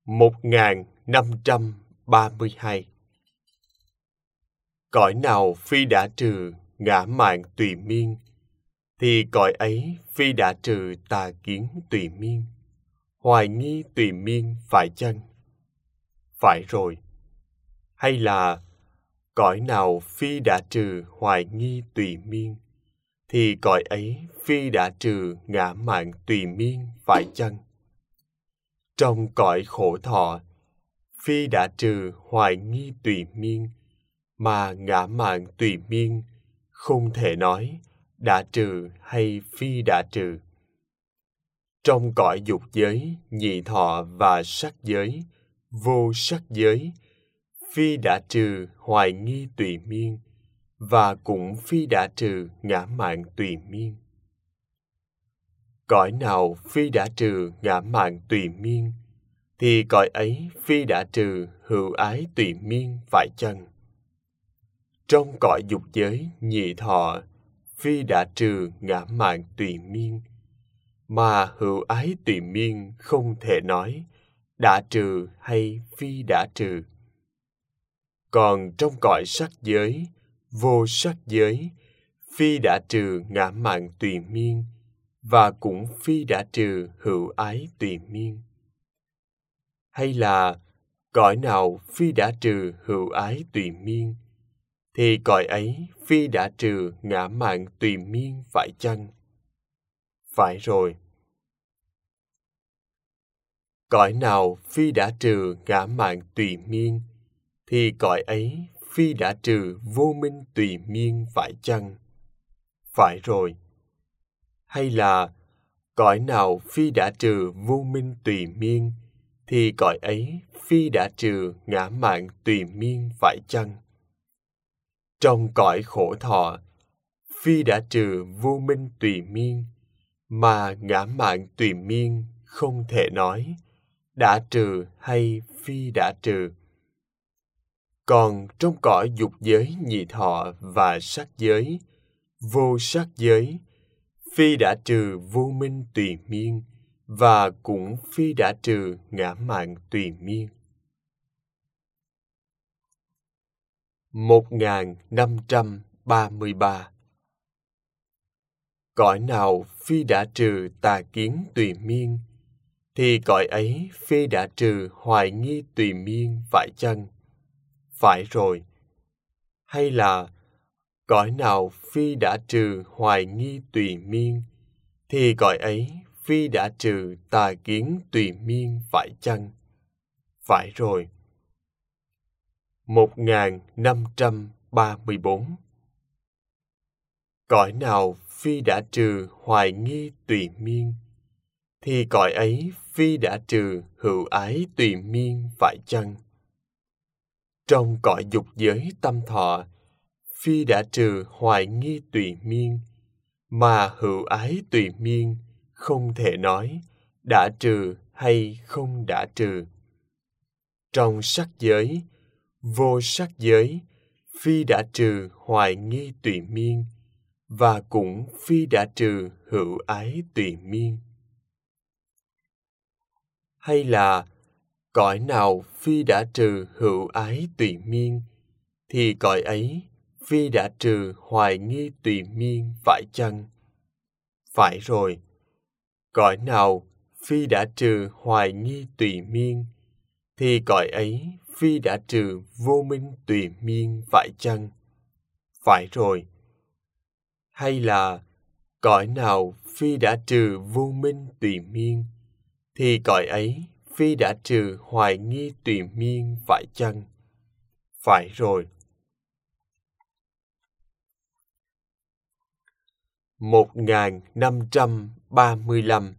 1532. Cõi nào phi đã trừ ngã mạn tùy miên, thì cõi ấy phi đã trừ tà kiến tùy miên, hoài nghi tùy miên phải chăng? Phải rồi. Hay là cõi nào phi đã trừ hoài nghi tùy miên, thì cõi ấy phi đã trừ ngã mạn tùy miên phải chăng? Trong cõi khổ thọ, phi đã trừ hoài nghi tùy miên, mà ngã mạn tùy miên không thể nói đã trừ hay phi đã trừ. Trong cõi dục giới, nhị thọ và sắc giới, vô sắc giới, phi đã trừ hoài nghi tùy miên, và cũng phi đã trừ ngã mạn tùy miên. Cõi nào phi đã trừ ngã mạn tùy miên, thì cõi ấy phi đã trừ hữu ái tùy miên phải chăng? Trong cõi dục giới, nhị thọ, phi đã trừ ngã mạn tùy miên, mà hữu ái tùy miên không thể nói đã trừ hay phi đã trừ. Còn trong cõi sắc giới, vô sắc giới, phi đã trừ ngã mạn tùy miên, và cũng phi đã trừ hữu ái tùy miên. Hay là cõi nào phi đã trừ hữu ái tùy miên, thì cõi ấy phi đã trừ ngã mạn tùy miên phải chăng? Phải rồi. Cõi nào phi đã trừ ngã mạn tùy miên, thì cõi ấy phi đã trừ vô minh tùy miên phải chăng? Phải rồi. Hay là cõi nào phi đã trừ vô minh tùy miên, thì cõi ấy phi đã trừ ngã mạn tùy miên phải chăng? Trong cõi khổ thọ, phi đã trừ vô minh tùy miên, mà ngã mạn tùy miên không thể nói đã trừ hay phi đã trừ. Còn trong cõi dục giới, nhị thọ và sắc giới, vô sắc giới, phi đã trừ vô minh tùy miên, và cũng phi đã trừ ngã mạn tùy miên. 1533. Cõi nào phi đã trừ tà kiến tùy miên, thì cõi ấy phi đã trừ hoài nghi tùy miên phải chăng? Phải rồi. Hay là cõi nào phi đã trừ hoài nghi tùy miên, thì cõi ấy phi đã trừ tà kiến tùy miên phải chăng? Phải rồi. 1534. Cõi nào phi đã trừ hoài nghi tùy miên, thì cõi ấy phi đã trừ hữu ái tùy miên phải chăng? Trong cõi dục giới tâm thọ, phi đã trừ hoài nghi tùy miên, mà hữu ái tùy miên không thể nói đã trừ hay không đã trừ. Trong sắc giới, vô sắc giới, phi đã trừ hoài nghi tùy miên, và cũng phi đã trừ hữu ái tùy miên. Hay là cõi nào phi đã trừ hữu ái tùy miên, thì cõi ấy phi đã trừ hoài nghi tùy miên phải chăng? Phải rồi. Cõi nào phi đã trừ hoài nghi tùy miên, thì cõi ấy phi đã trừ vô minh tùy miên phải chăng? Phải rồi. Hay là cõi nào phi đã trừ vô minh tùy miên, thì cõi ấy phi đã trừ hoài nghi tùy miên phải chăng? Phải rồi. 1535.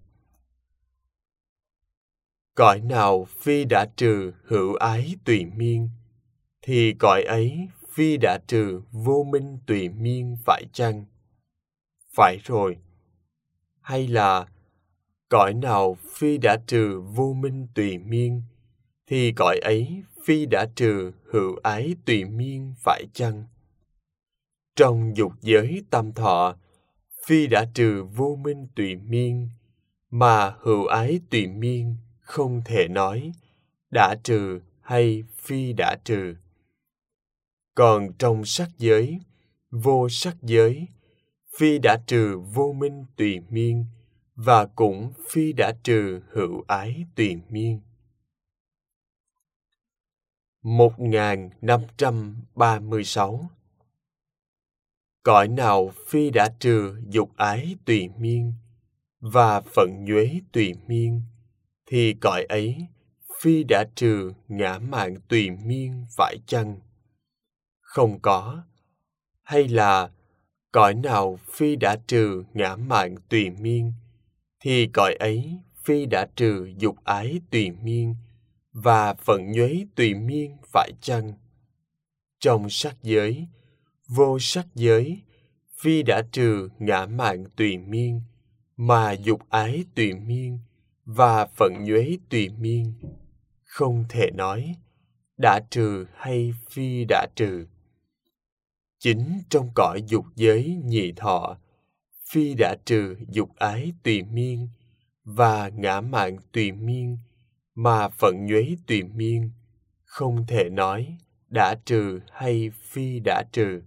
Cõi nào phi đã trừ hữu ái tùy miên, thì cõi ấy phi đã trừ vô minh tùy miên phải chăng? Phải rồi. Hay là cõi nào phi đã trừ vô minh tùy miên, thì cõi ấy phi đã trừ hữu ái tùy miên phải chăng? Trong dục giới tâm thọ, phi đã trừ vô minh tùy miên, mà hữu ái tùy miên không thể nói đã trừ hay phi đã trừ. Còn trong sắc giới, vô sắc giới, phi đã trừ vô minh tùy miên, và cũng phi đã trừ hữu ái tùy miên. 1536. Cõi nào phi đã trừ dục ái tùy miên và phận nhuế tùy miên, thì cõi ấy phi đã trừ ngã mạn tùy miên phải chăng? Không có. Hay là cõi nào phi đã trừ ngã mạn tùy miên, thì cõi ấy phi đã trừ dục ái tùy miên và phận nhuế tùy miên phải chăng? Trong sắc giới, vô sắc giới, phi đã trừ ngã mạn tùy miên, mà dục ái tùy miên và phận nhuế tùy miên, không thể nói đã trừ hay phi đã trừ. Chính trong cõi dục giới nhị thọ, phi đã trừ dục ái tùy miên và ngã mạn tùy miên, mà phận nhuế tùy miên, không thể nói đã trừ hay phi đã trừ.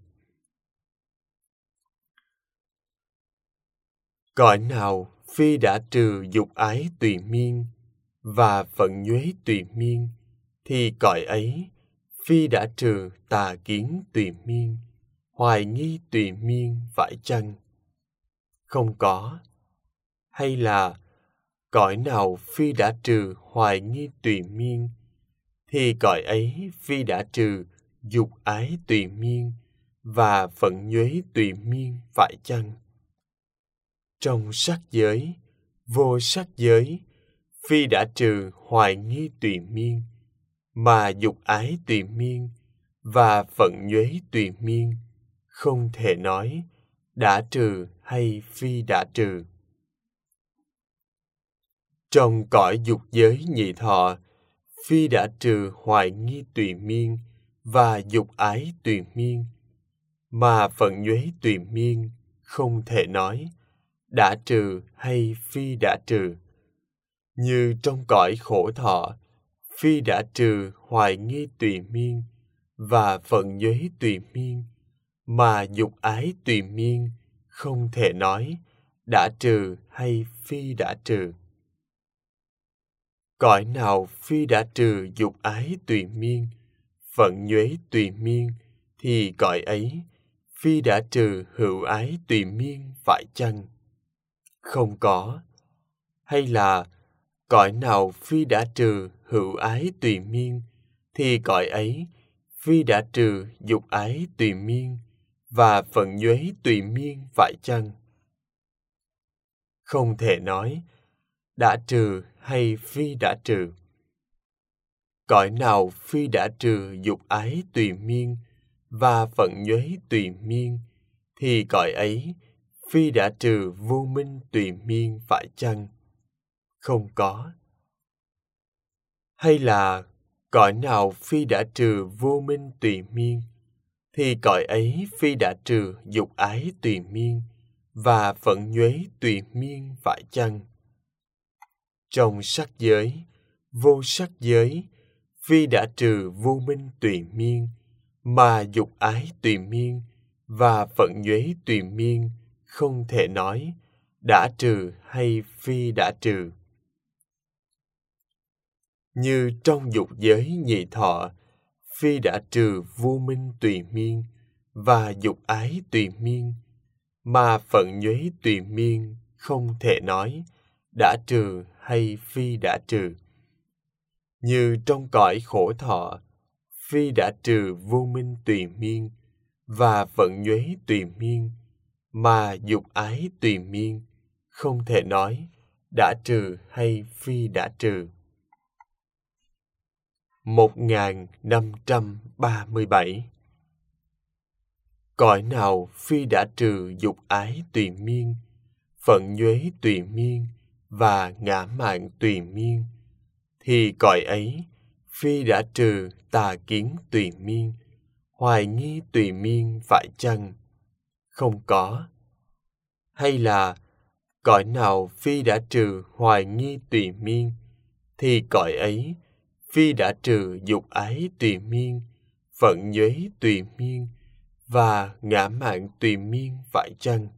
Cõi nào phi đã trừ dục ái tùy miên và phận nhuế tùy miên, thì cõi ấy phi đã trừ tà kiến tùy miên, hoài nghi tùy miên phải chăng? Không có. Hay là cõi nào phi đã trừ hoài nghi tùy miên, thì cõi ấy phi đã trừ dục ái tùy miên và phận nhuế tùy miên phải chăng? Trong sắc giới, vô sắc giới, phi đã trừ hoài nghi tùy miên, mà dục ái tùy miên và phận nhuế tùy miên, không thể nói đã trừ hay phi đã trừ. Trong cõi dục giới nhị thọ, phi đã trừ hoài nghi tùy miên và dục ái tùy miên, mà phận nhuế tùy miên, không thể nói đã trừ hay phi đã trừ. Như trong cõi khổ thọ, phi đã trừ hoài nghi tùy miên và phận nhuế tùy miên, mà dục ái tùy miên, không thể nói đã trừ hay phi đã trừ. Cõi nào phi đã trừ dục ái tùy miên, phận nhuế tùy miên, thì cõi ấy phi đã trừ hữu ái tùy miên phải chăng? Không có. Hay là cõi nào phi đã trừ hữu ái tùy miên, thì cõi ấy phi đã trừ dục ái tùy miên và phận nhuế tùy miên phải chăng? Không thể nói đã trừ hay phi đã trừ. Cõi nào phi đã trừ dục ái tùy miên và phận nhuế tùy miên, thì cõi ấy phi đã trừ vô minh tùy miên phải chăng? Không có. Hay là cõi nào phi đã trừ vô minh tùy miên, thì cõi ấy phi đã trừ dục ái tùy miên và phận nhuế tùy miên phải chăng? Trong sắc giới, vô sắc giới, phi đã trừ vô minh tùy miên, mà dục ái tùy miên và phận nhuế tùy miên, không thể nói đã trừ hay phi đã trừ. Như trong dục giới nhị thọ, phi đã trừ vô minh tùy miên và dục ái tùy miên, mà phận nhuế tùy miên, không thể nói đã trừ hay phi đã trừ. Như trong cõi khổ thọ, phi đã trừ vô minh tùy miên và phận nhuế tùy miên, mà dục ái tùy miên, không thể nói đã trừ hay phi đã trừ. 1537. Cõi nào phi đã trừ dục ái tùy miên, phận nhuế tùy miên và ngã mạn tùy miên, thì cõi ấy phi đã trừ tà kiến tùy miên, hoài nghi tùy miên phải chăng? Không có. Hay là cõi nào phi đã trừ hoài nghi tùy miên, thì cõi ấy phi đã trừ dục ái tùy miên, phận nhuế tùy miên và ngã mạn tùy miên phải chăng?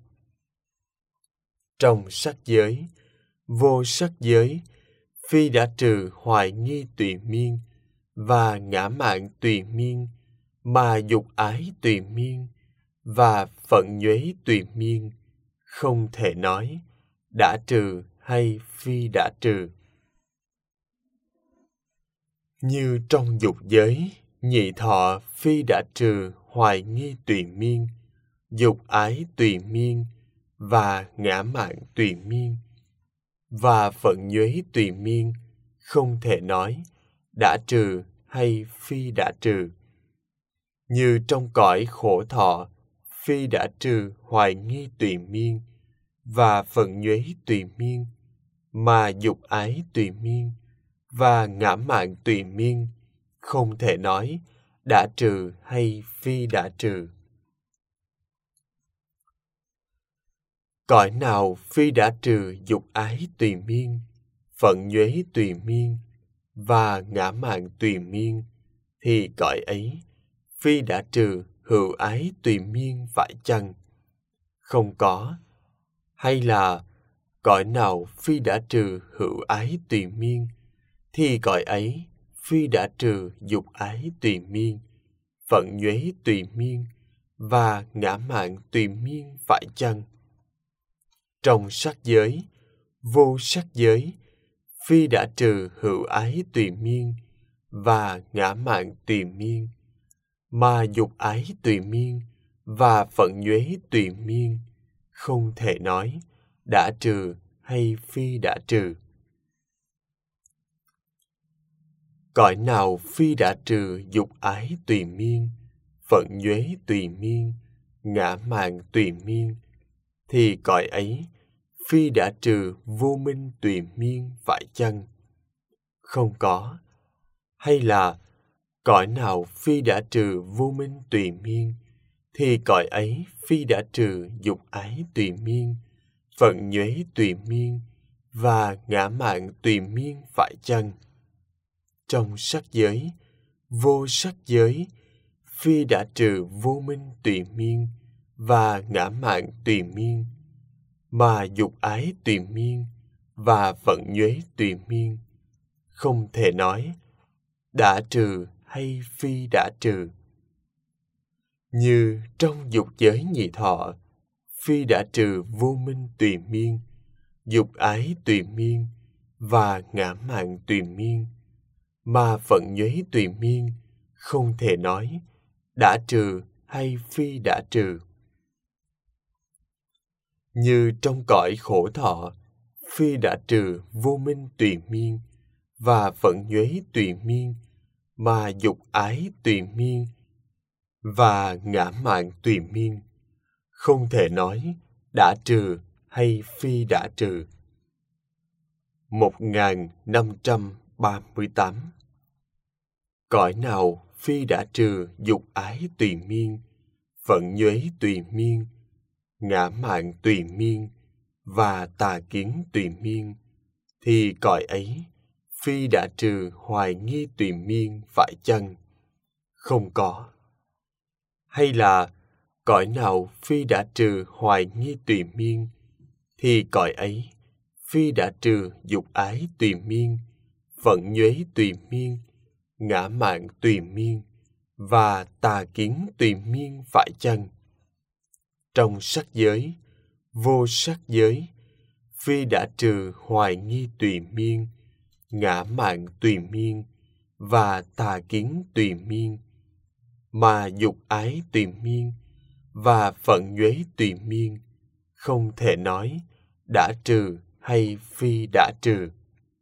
Trong sắc giới, vô sắc giới, phi đã trừ hoài nghi tùy miên và ngã mạn tùy miên, mà dục ái tùy miên và phận nhuế tùy miên, không thể nói đã trừ hay phi đã trừ. Như trong dục giới, nhị thọ phi đã trừ hoài nghi tùy miên, dục ái tùy miên và ngã mạn tùy miên, và phận nhuế tùy miên, không thể nói đã trừ hay phi đã trừ. Như trong cõi khổ thọ, phi đã trừ hoài nghi tùy miên và phận nhuế tùy miên, mà dục ái tùy miên và ngã mạn tùy miên, không thể nói đã trừ hay phi đã trừ. Cõi nào phi đã trừ dục ái tùy miên, phận nhuế tùy miên và ngã mạn tùy miên, thì cõi ấy phi đã trừ hữu ái tùy miên phải chăng? Không có. Hay là cõi nào phi đã trừ hữu ái tùy miên, thì cõi ấy phi đã trừ dục ái tùy miên, phận nhuế tùy miên và ngã mạn tùy miên phải chăng? Trong sắc giới, vô sắc giới, phi đã trừ hữu ái tùy miên và ngã mạn tùy miên, mà dục ái tùy miên và phận nhuế tùy miên, không thể nói đã trừ hay phi đã trừ. Cõi nào phi đã trừ dục ái tùy miên, phận nhuế tùy miên, ngã mạn tùy miên, thì cõi ấy phi đã trừ vô minh tùy miên phải chăng? Không có. Hay là cõi nào phi đã trừ vô minh tùy miên, thì cõi ấy phi đã trừ dục ái tùy miên, phận nhuế tùy miên và ngã mạn tùy miên phải chăng? Trong sắc giới, vô sắc giới, phi đã trừ vô minh tùy miên và ngã mạn tùy miên, mà dục ái tùy miên và phận nhuế tùy miên, không thể nói đã trừ hay phi đã trừ. Như trong dục giới nhị thọ, phi đã trừ vô minh tùy miên, dục ái tùy miên và ngã mạn tùy miên, mà phận nhuế tùy miên, không thể nói đã trừ hay phi đã trừ. Như trong cõi khổ thọ, phi đã trừ vô minh tùy miên và phận nhuế tùy miên, mà dục ái tùy miên và ngã mạn tùy miên, không thể nói đã trừ hay phi đã trừ. 1538. Cõi nào phi đã trừ dục ái tùy miên, phận nhuế tùy miên, ngã mạn tùy miên và tà kiến tùy miên, thì cõi ấy phi đã trừ hoài nghi tùy miên phải chăng? Không có. Hay là cõi nào phi đã trừ hoài nghi tùy miên, thì cõi ấy phi đã trừ dục ái tùy miên, phận nhuế tùy miên, ngã mạn tùy miên và tà kiến tùy miên phải chăng? Trong sắc giới, vô sắc giới, phi đã trừ hoài nghi tùy miên, ngã mạn tùy miên và tà kiến tùy miên, mà dục ái tùy miên và phận nhuế tùy miên, không thể nói đã trừ hay phi đã trừ.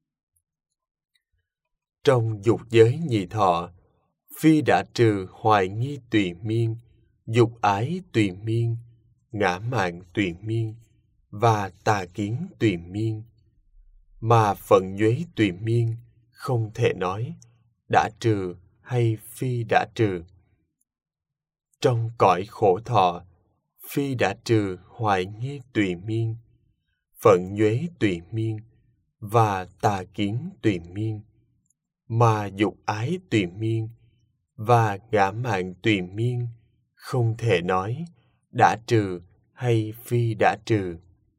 Trong dục giới nhị thọ, phi đã trừ hoài nghi tùy miên, dục ái tùy miên, ngã mạn tùy miên và tà kiến tùy miên, mà phận nhuế tùy miên, không thể nói đã trừ hay phi đã trừ. Trong cõi khổ thọ, phi đã trừ hoài nghi tùy miên, phận nhuế tùy miên và tà kiến tùy miên, mà dục ái tùy miên và ngã mạn tùy miên không thể nói đã trừ hay phi đã trừ.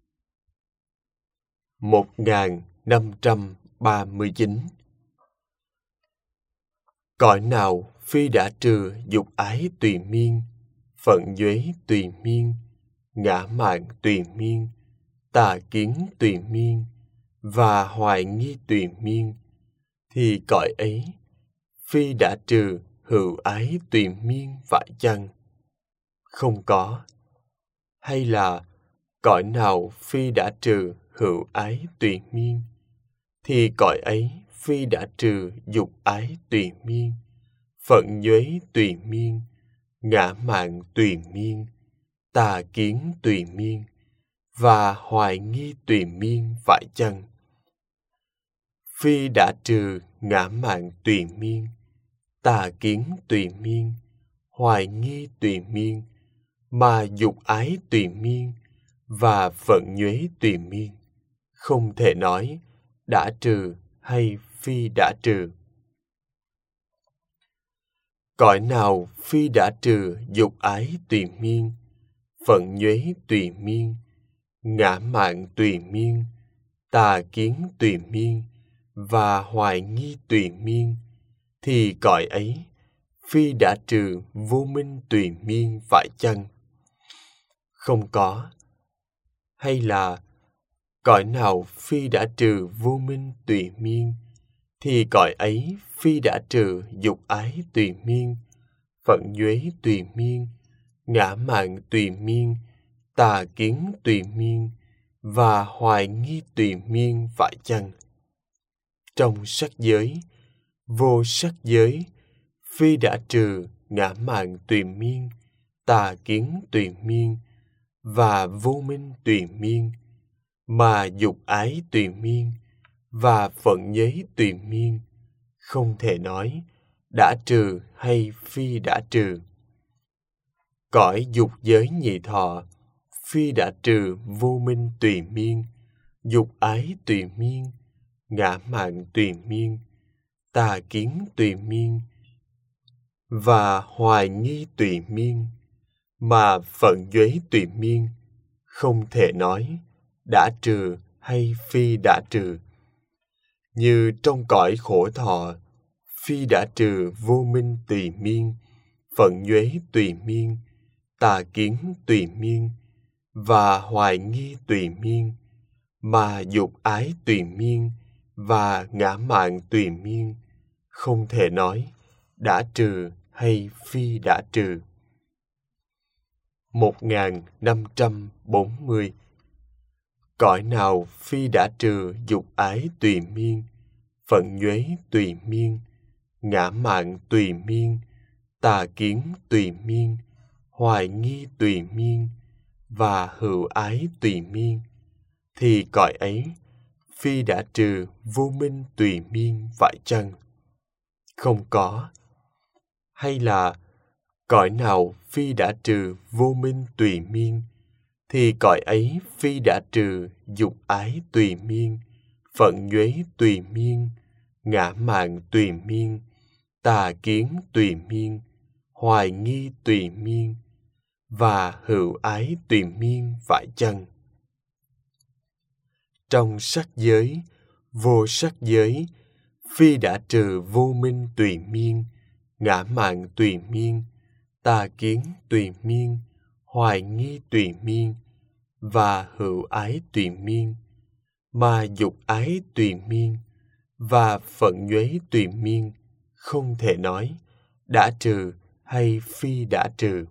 1539. Cõi nào phi đã trừ dục ái tùy miên, phận uế tùy miên, ngã mạn tùy miên, tà kiến tùy miên và hoài nghi tùy miên, thì cõi ấy phi đã trừ hữu ái tùy miên phải chăng? Không có. Hay là cõi nào phi đã trừ hữu ái tùy miên, thì cõi ấy phi đã trừ dục ái tùy miên, phận uế tùy miên, ngã mạn tùy miên, tà kiến tùy miên và hoài nghi tùy miên phải chăng? Phi đã trừ ngã mạn tùy miên, tà kiến tùy miên, hoài nghi tùy miên, mà dục ái tùy miên và phận uế tùy miên, không thể nói đã trừ hay phi đã trừ. Cõi nào phi đã trừ dục ái tùy miên, phận uế tùy miên, ngã mạn tùy miên, tà kiến tùy miên và hoài nghi tùy miên, thì cõi ấy phi đã trừ vô minh tùy miên phải chăng? Không có. Hay là cõi nào phi đã trừ vô minh tùy miên, thì cõi ấy phi đã trừ dục ái tùy miên, phận uế tùy miên, ngã mạn tùy miên, tà kiến tùy miên và hoài nghi tùy miên phải chăng? Trong sắc giới, vô sắc giới, phi đã trừ ngã mạn tùy miên, tà kiến tùy miên và vô minh tùy miên, mà dục ái tùy miên và phận uế tùy miên, không thể nói đã trừ hay phi đã trừ. Cõi dục giới nhị thọ, phi đã trừ vô minh tùy miên, dục ái tùy miên, ngã mạn tùy miên, tà kiến tùy miên và hoài nghi tùy miên, mà phận uế tùy miên, không thể nói đã trừ hay phi đã trừ. Như trong cõi khổ thọ, phi đã trừ vô minh tùy miên, phận uế tùy miên, tà kiến tùy miên và hoài nghi tùy miên, mà dục ái tùy miên và ngã mạn tùy miên, không thể nói đã trừ hay phi đã trừ. 1540. Cõi nào phi đã trừ dục ái tùy miên, phận uế tùy miên, ngã mạn tùy miên, tà kiến tùy miên, hoài nghi tùy miên và hữu ái tùy miên, thì cõi ấy phi đã trừ vô minh tùy miên phải chăng? Không có. Hay là cõi nào phi đã trừ vô minh tùy miên, thì cõi ấy phi đã trừ dục ái tùy miên, phận uế tùy miên, ngã mạn tùy miên, tà kiến tùy miên, hoài nghi tùy miên và hữu ái tùy miên phải chăng? Trong sắc giới, vô sắc giới, phi đã trừ vô minh tùy miên, ngã mạn tùy miên, tà kiến tùy miên, hoài nghi tùy miên và hữu ái tùy miên, mà dục ái tùy miên và phận uế tùy miên, không thể nói đã trừ hay phi đã trừ.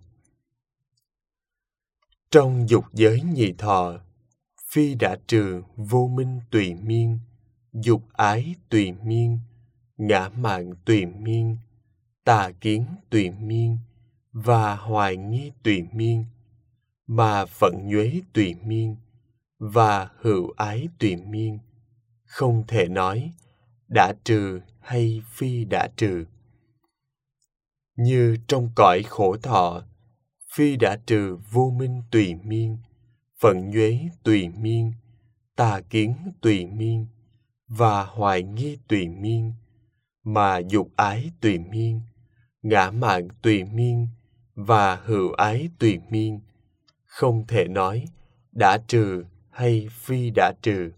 Trong dục giới nhị thọ, phi đã trừ vô minh tùy miên, dục ái tùy miên, ngã mạn tùy miên, tà kiến tùy miên và hoài nghi tùy miên, mà phận uế tùy miên và hữu ái tùy miên, không thể nói đã trừ hay phi đã trừ. Như trong cõi khổ thọ, phi đã trừ vô minh tùy miên, phận uế tùy miên, tà kiến tùy miên và hoài nghi tùy miên, mà dục ái tùy miên, ngã mạn tùy miên và hữu ái tùy miên, không thể nói đã trừ hay phi đã trừ.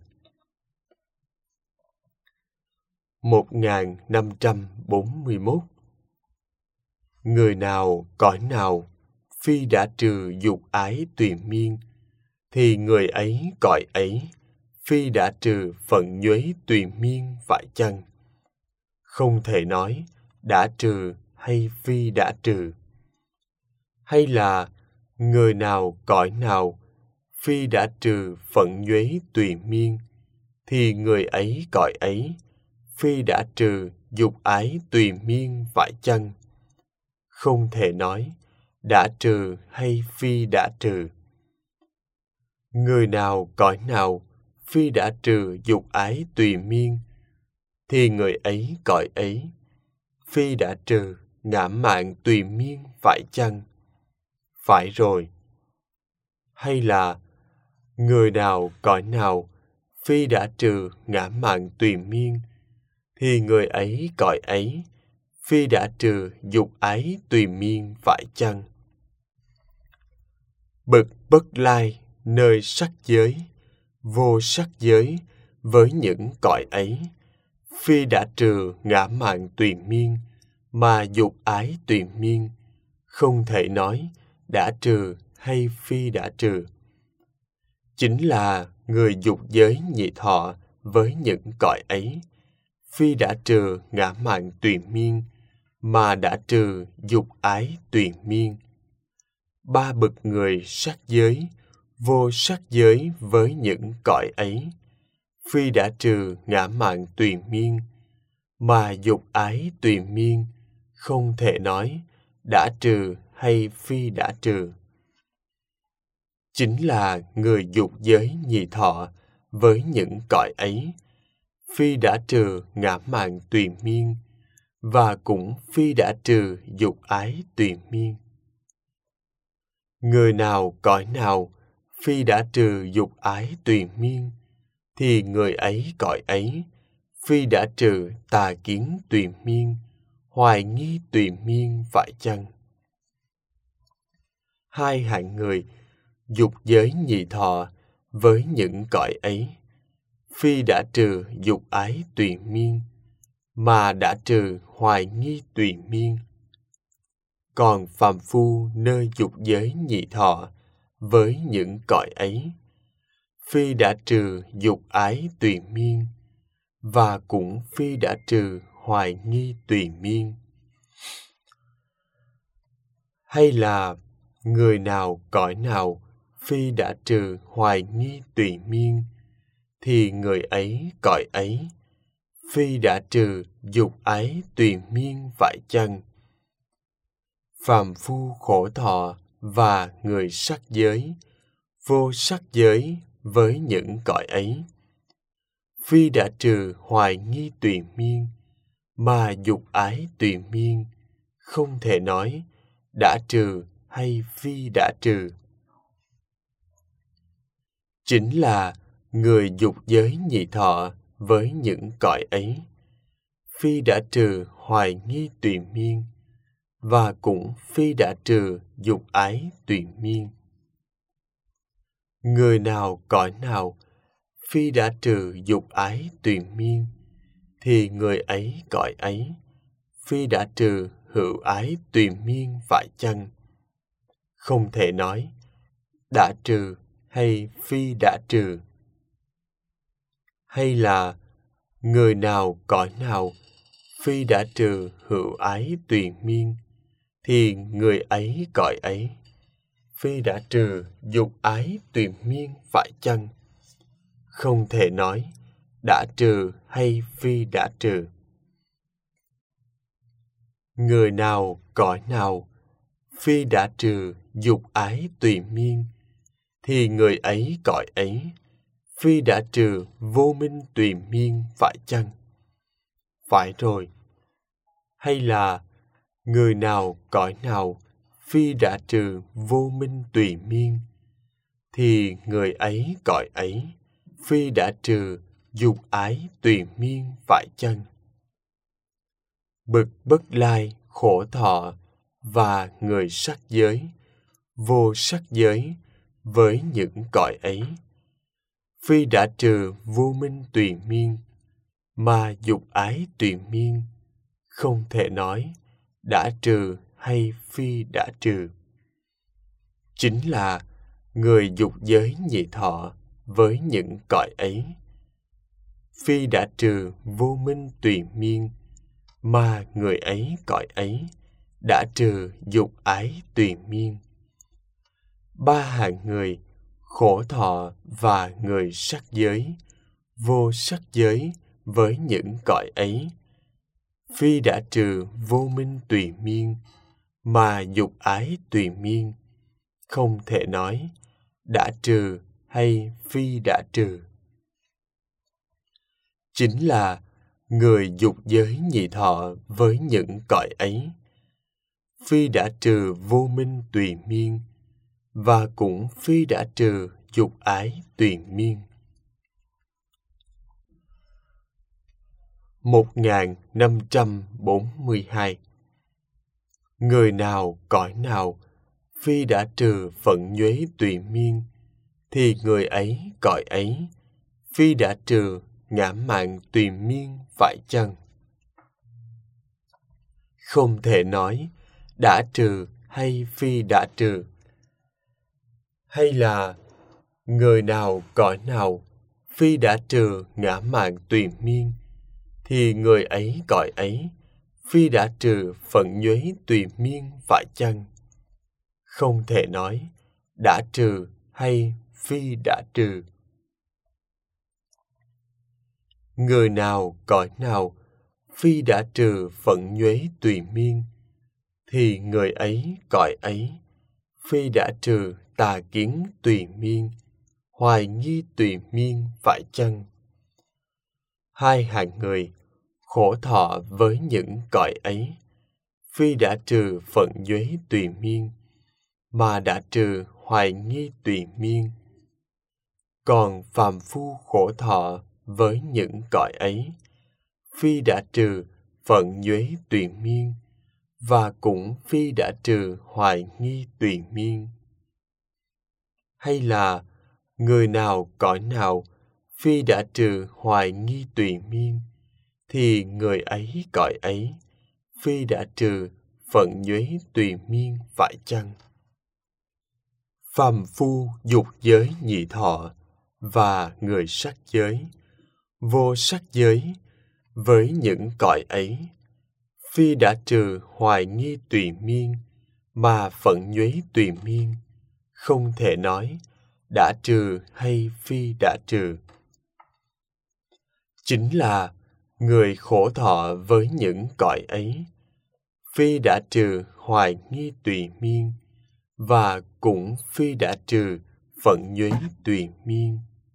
1541. Người nào, cõi nào, phi đã trừ dục ái tùy miên, thì người ấy, cõi ấy, phi đã trừ phận nhuế tùy miên phải chăng? Không thể nói đã trừ hay phi đã trừ. Hay là người nào, cõi nào, phi đã trừ phận nhuế tùy miên, thì người ấy, cõi ấy, phi đã trừ dục ái tùy miên phải chăng? Không thể nói đã trừ hay phi đã trừ. Người nào, cõi nào, phi đã trừ dục ái tùy miên, thì người ấy, cõi ấy, phi đã trừ ngã mạn tùy miên phải chăng? Phải rồi. Hay là người nào, cõi nào, phi đã trừ ngã mạn tùy miên, thì người ấy, cõi ấy, phi đã trừ dục ái tùy miên phải chăng? Bậc Bất Lai nơi sắc giới, vô sắc giới với những cõi ấy, phi đã trừ ngã mạn tùy miên mà dục ái tùy miên, không thể nói đã trừ hay phi đã trừ. Chính là người dục giới nhị thọ với những cõi ấy, phi đã trừ ngã mạn tùy miên mà đã trừ dục ái tùy miên. Ba bậc người sắc giới, vô sắc giới với những cõi ấy, phi đã trừ ngã mạn tùy miên mà dục ái tùy miên, không thể nói đã trừ hay phi đã trừ. Chính là người dục giới nhị thọ với những cõi ấy, phi đã trừ ngã mạn tùy miên và cũng phi đã trừ dục ái tùy miên. Người nào, cõi nào, phi đã trừ dục ái tùy miên, thì người ấy, cõi ấy, phi đã trừ tà kiến tùy miên, hoài nghi tùy miên phải chăng? Hai hạng người dục giới nhị thọ với những cõi ấy, phi đã trừ dục ái tùy miên mà đã trừ hoài nghi tùy miên. Còn phàm phu nơi dục giới nhị thọ với những cõi ấy, phi đã trừ dục ái tùy miên và cũng phi đã trừ hoài nghi tùy miên. Hay là người nào, cõi nào, phi đã trừ hoài nghi tùy miên, thì người ấy, cõi ấy, phi đã trừ dục ái tùy miên phải chăng? Phàm phu khổ thọ và người sắc giới, vô sắc giới với những cõi ấy, phi đã trừ hoài nghi tùy miên mà dục ái tùy miên, không thể nói đã trừ hay phi đã trừ. Chính là người dục giới nhị thọ với những cõi ấy, phi đã trừ hoài nghi tùy miên và cũng phi đã trừ dục ái tùy miên. Người nào, cõi nào, phi đã trừ dục ái tùy miên, thì người ấy, cõi ấy, phi đã trừ hữu ái tùy miên phải chăng? Không thể nói đã trừ hay phi đã trừ. Hay là người nào, cõi nào, phi đã trừ hữu ái tùy miên, thì người ấy, cõi ấy, phi đã trừ dục ái tùy miên phải chăng? Không thể nói đã trừ hay phi đã trừ. Người nào, cõi nào, phi đã trừ dục ái tùy miên, thì người ấy, cõi ấy, phi đã trừ vô minh tùy miên phải chăng? Phải rồi. Hay là người nào, cõi nào, phi đã trừ vô minh tùy miên, thì người ấy, cõi ấy, phi đã trừ dục ái tùy miên phải chăng? bực bất lai, khổ thọ và người sắc giới, vô sắc giới với những cõi ấy. Phi đã trừ vô minh tùy miên, mà dục ái tùy miên, không thể nói đã trừ hay phi đã trừ. Chính là người dục giới nhị thọ với những cõi ấy. Phi đã trừ vô minh tùy miên, mà người ấy cõi ấy đã trừ dục ái tùy miên. Ba hạng người, khổ thọ và người sắc giới, vô sắc giới với những cõi ấy. Phi đã trừ vô minh tùy miên, mà dục ái tùy miên, không thể nói đã trừ hay phi đã trừ. Chính là người dục giới nhị thọ với những cõi ấy. Phi đã trừ vô minh tùy miên, và cũng phi đã trừ dục ái tùy miên. 1542. Người nào cõi nào phi đã trừ phận nhuế tùy miên, thì người ấy cõi ấy phi đã trừ ngã mạn tùy miên, phải chăng? Không thể nói đã trừ hay phi đã trừ. Hay là người nào cõi nào phi đã trừ ngã mạn tùy miên, thì người ấy cõi ấy phi đã trừ phận nhuế tùy miên, phải chăng? Không thể nói đã trừ hay phi đã trừ. Người nào cõi nào phi đã trừ phận nhuế tùy miên, thì người ấy cõi ấy phi đã trừ tà kiến tùy miên, hoài nghi tùy miên, phải chăng? Hai hạng người, khổ thọ với những cõi ấy, phi đã trừ phận nhuế tùy miên, mà đã trừ hoài nghi tùy miên. Còn phàm phu khổ thọ với những cõi ấy, phi đã trừ phận nhuế tùy miên, và cũng phi đã trừ hoài nghi tùy miên. Hay là người nào cõi nào phi đã trừ hoài nghi tùy miên, thì người ấy cõi ấy phi đã trừ phận nhuế tùy miên, phải chăng? Phàm phu dục giới nhị thọ và người sắc giới, vô sắc giới với những cõi ấy, phi đã trừ hoài nghi tùy miên, mà phận nhuế tùy miên, không thể nói đã trừ hay phi đã trừ. Chính là người khổ thọ với những cõi ấy, phi đã trừ hoài nghi tùy miên, và cũng phi đã trừ phận nhuế tùy miên.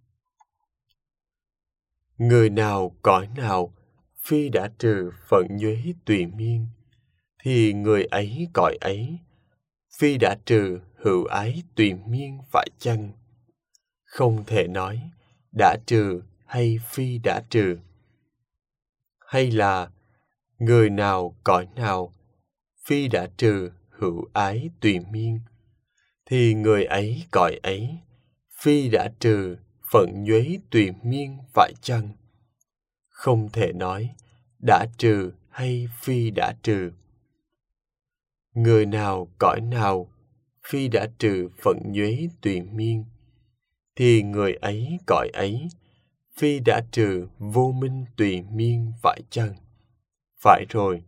Người nào cõi nào phi đã trừ phận nhuế tùy miên, thì người ấy cõi ấy phi đã trừ hữu ái tùy miên, phải chăng? Không thể nói đã trừ hay phi đã trừ. Hay là người nào cõi nào phi đã trừ hữu ái tùy miên, thì người ấy cõi ấy phi đã trừ phận nhuế tùy miên, phải chăng? Không thể nói đã trừ hay phi đã trừ. Người nào cõi nào phi đã trừ phận nhuế tùy miên, thì người ấy cõi ấy phi đã trừ vô minh tùy miên, phải chăng? Phải rồi.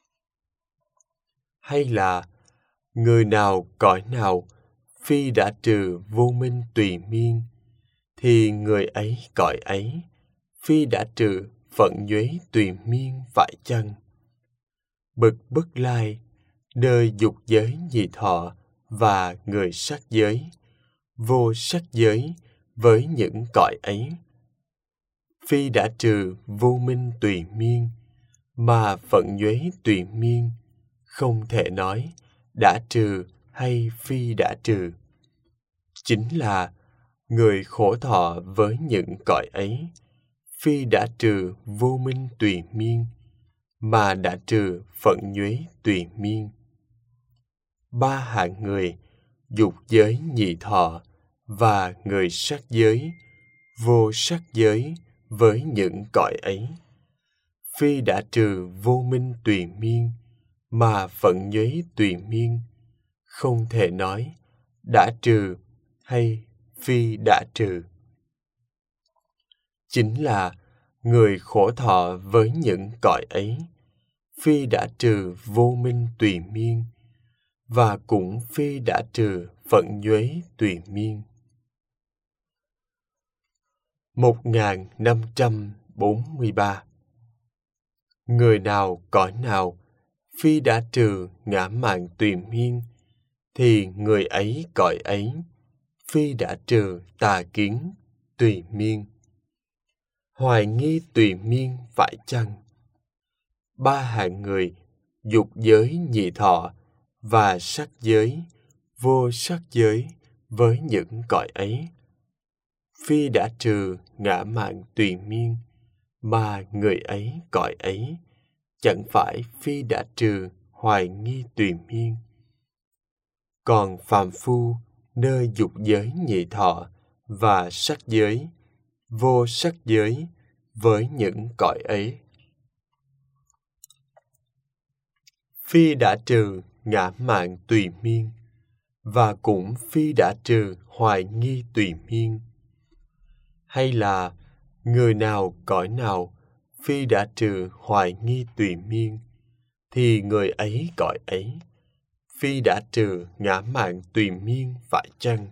Hay là người nào cõi nào phi đã trừ vô minh tùy miên, thì người ấy cõi ấy phi đã trừ phận nhuế tùy miên, phải chăng? Bậc bất lai, nơi dục giới nhị thọ và người sắc giới, vô sắc giới với những cõi ấy, phi đã trừ vô minh tùy miên, mà phận nhuế tùy miên, không thể nói đã trừ hay phi đã trừ. Chính là người khổ thọ với những cõi ấy, phi đã trừ vô minh tùy miên, mà đã trừ phận nhuế tùy miên. Ba hạng người, dục giới nhị thọ và người sắc giới, vô sắc giới với những cõi ấy, phi đã trừ vô minh tùy miên mà phận nhuế tùy miên, không thể nói đã trừ hay phi đã trừ. Chính là người khổ thọ với những cõi ấy, phi đã trừ vô minh tùy miên và cũng phi đã trừ phận nhuế tùy miên. 1543. Người nào cõi nào phi đã trừ ngã mạn tùy miên, thì người ấy cõi ấy phi đã trừ tà kiến tùy miên. Hoài nghi tùy miên phải chăng? Ba hạng người, dục giới nhị thọ và sắc giới, vô sắc giới với những cõi ấy, phi đã trừ ngã mạn tùy miên mà người ấy cõi ấy chẳng phải phi đã trừ hoài nghi tùy miên. Còn phàm phu nơi dục giới nhị thọ và sắc giới, vô sắc giới với những cõi ấy, phi đã trừ ngã mạn tùy miên và cũng phi đã trừ hoài nghi tùy miên. Hay là người nào cõi nào phi đã trừ hoài nghi tùy miên, thì người ấy cõi ấy phi đã trừ ngã mạn tùy miên phải chăng?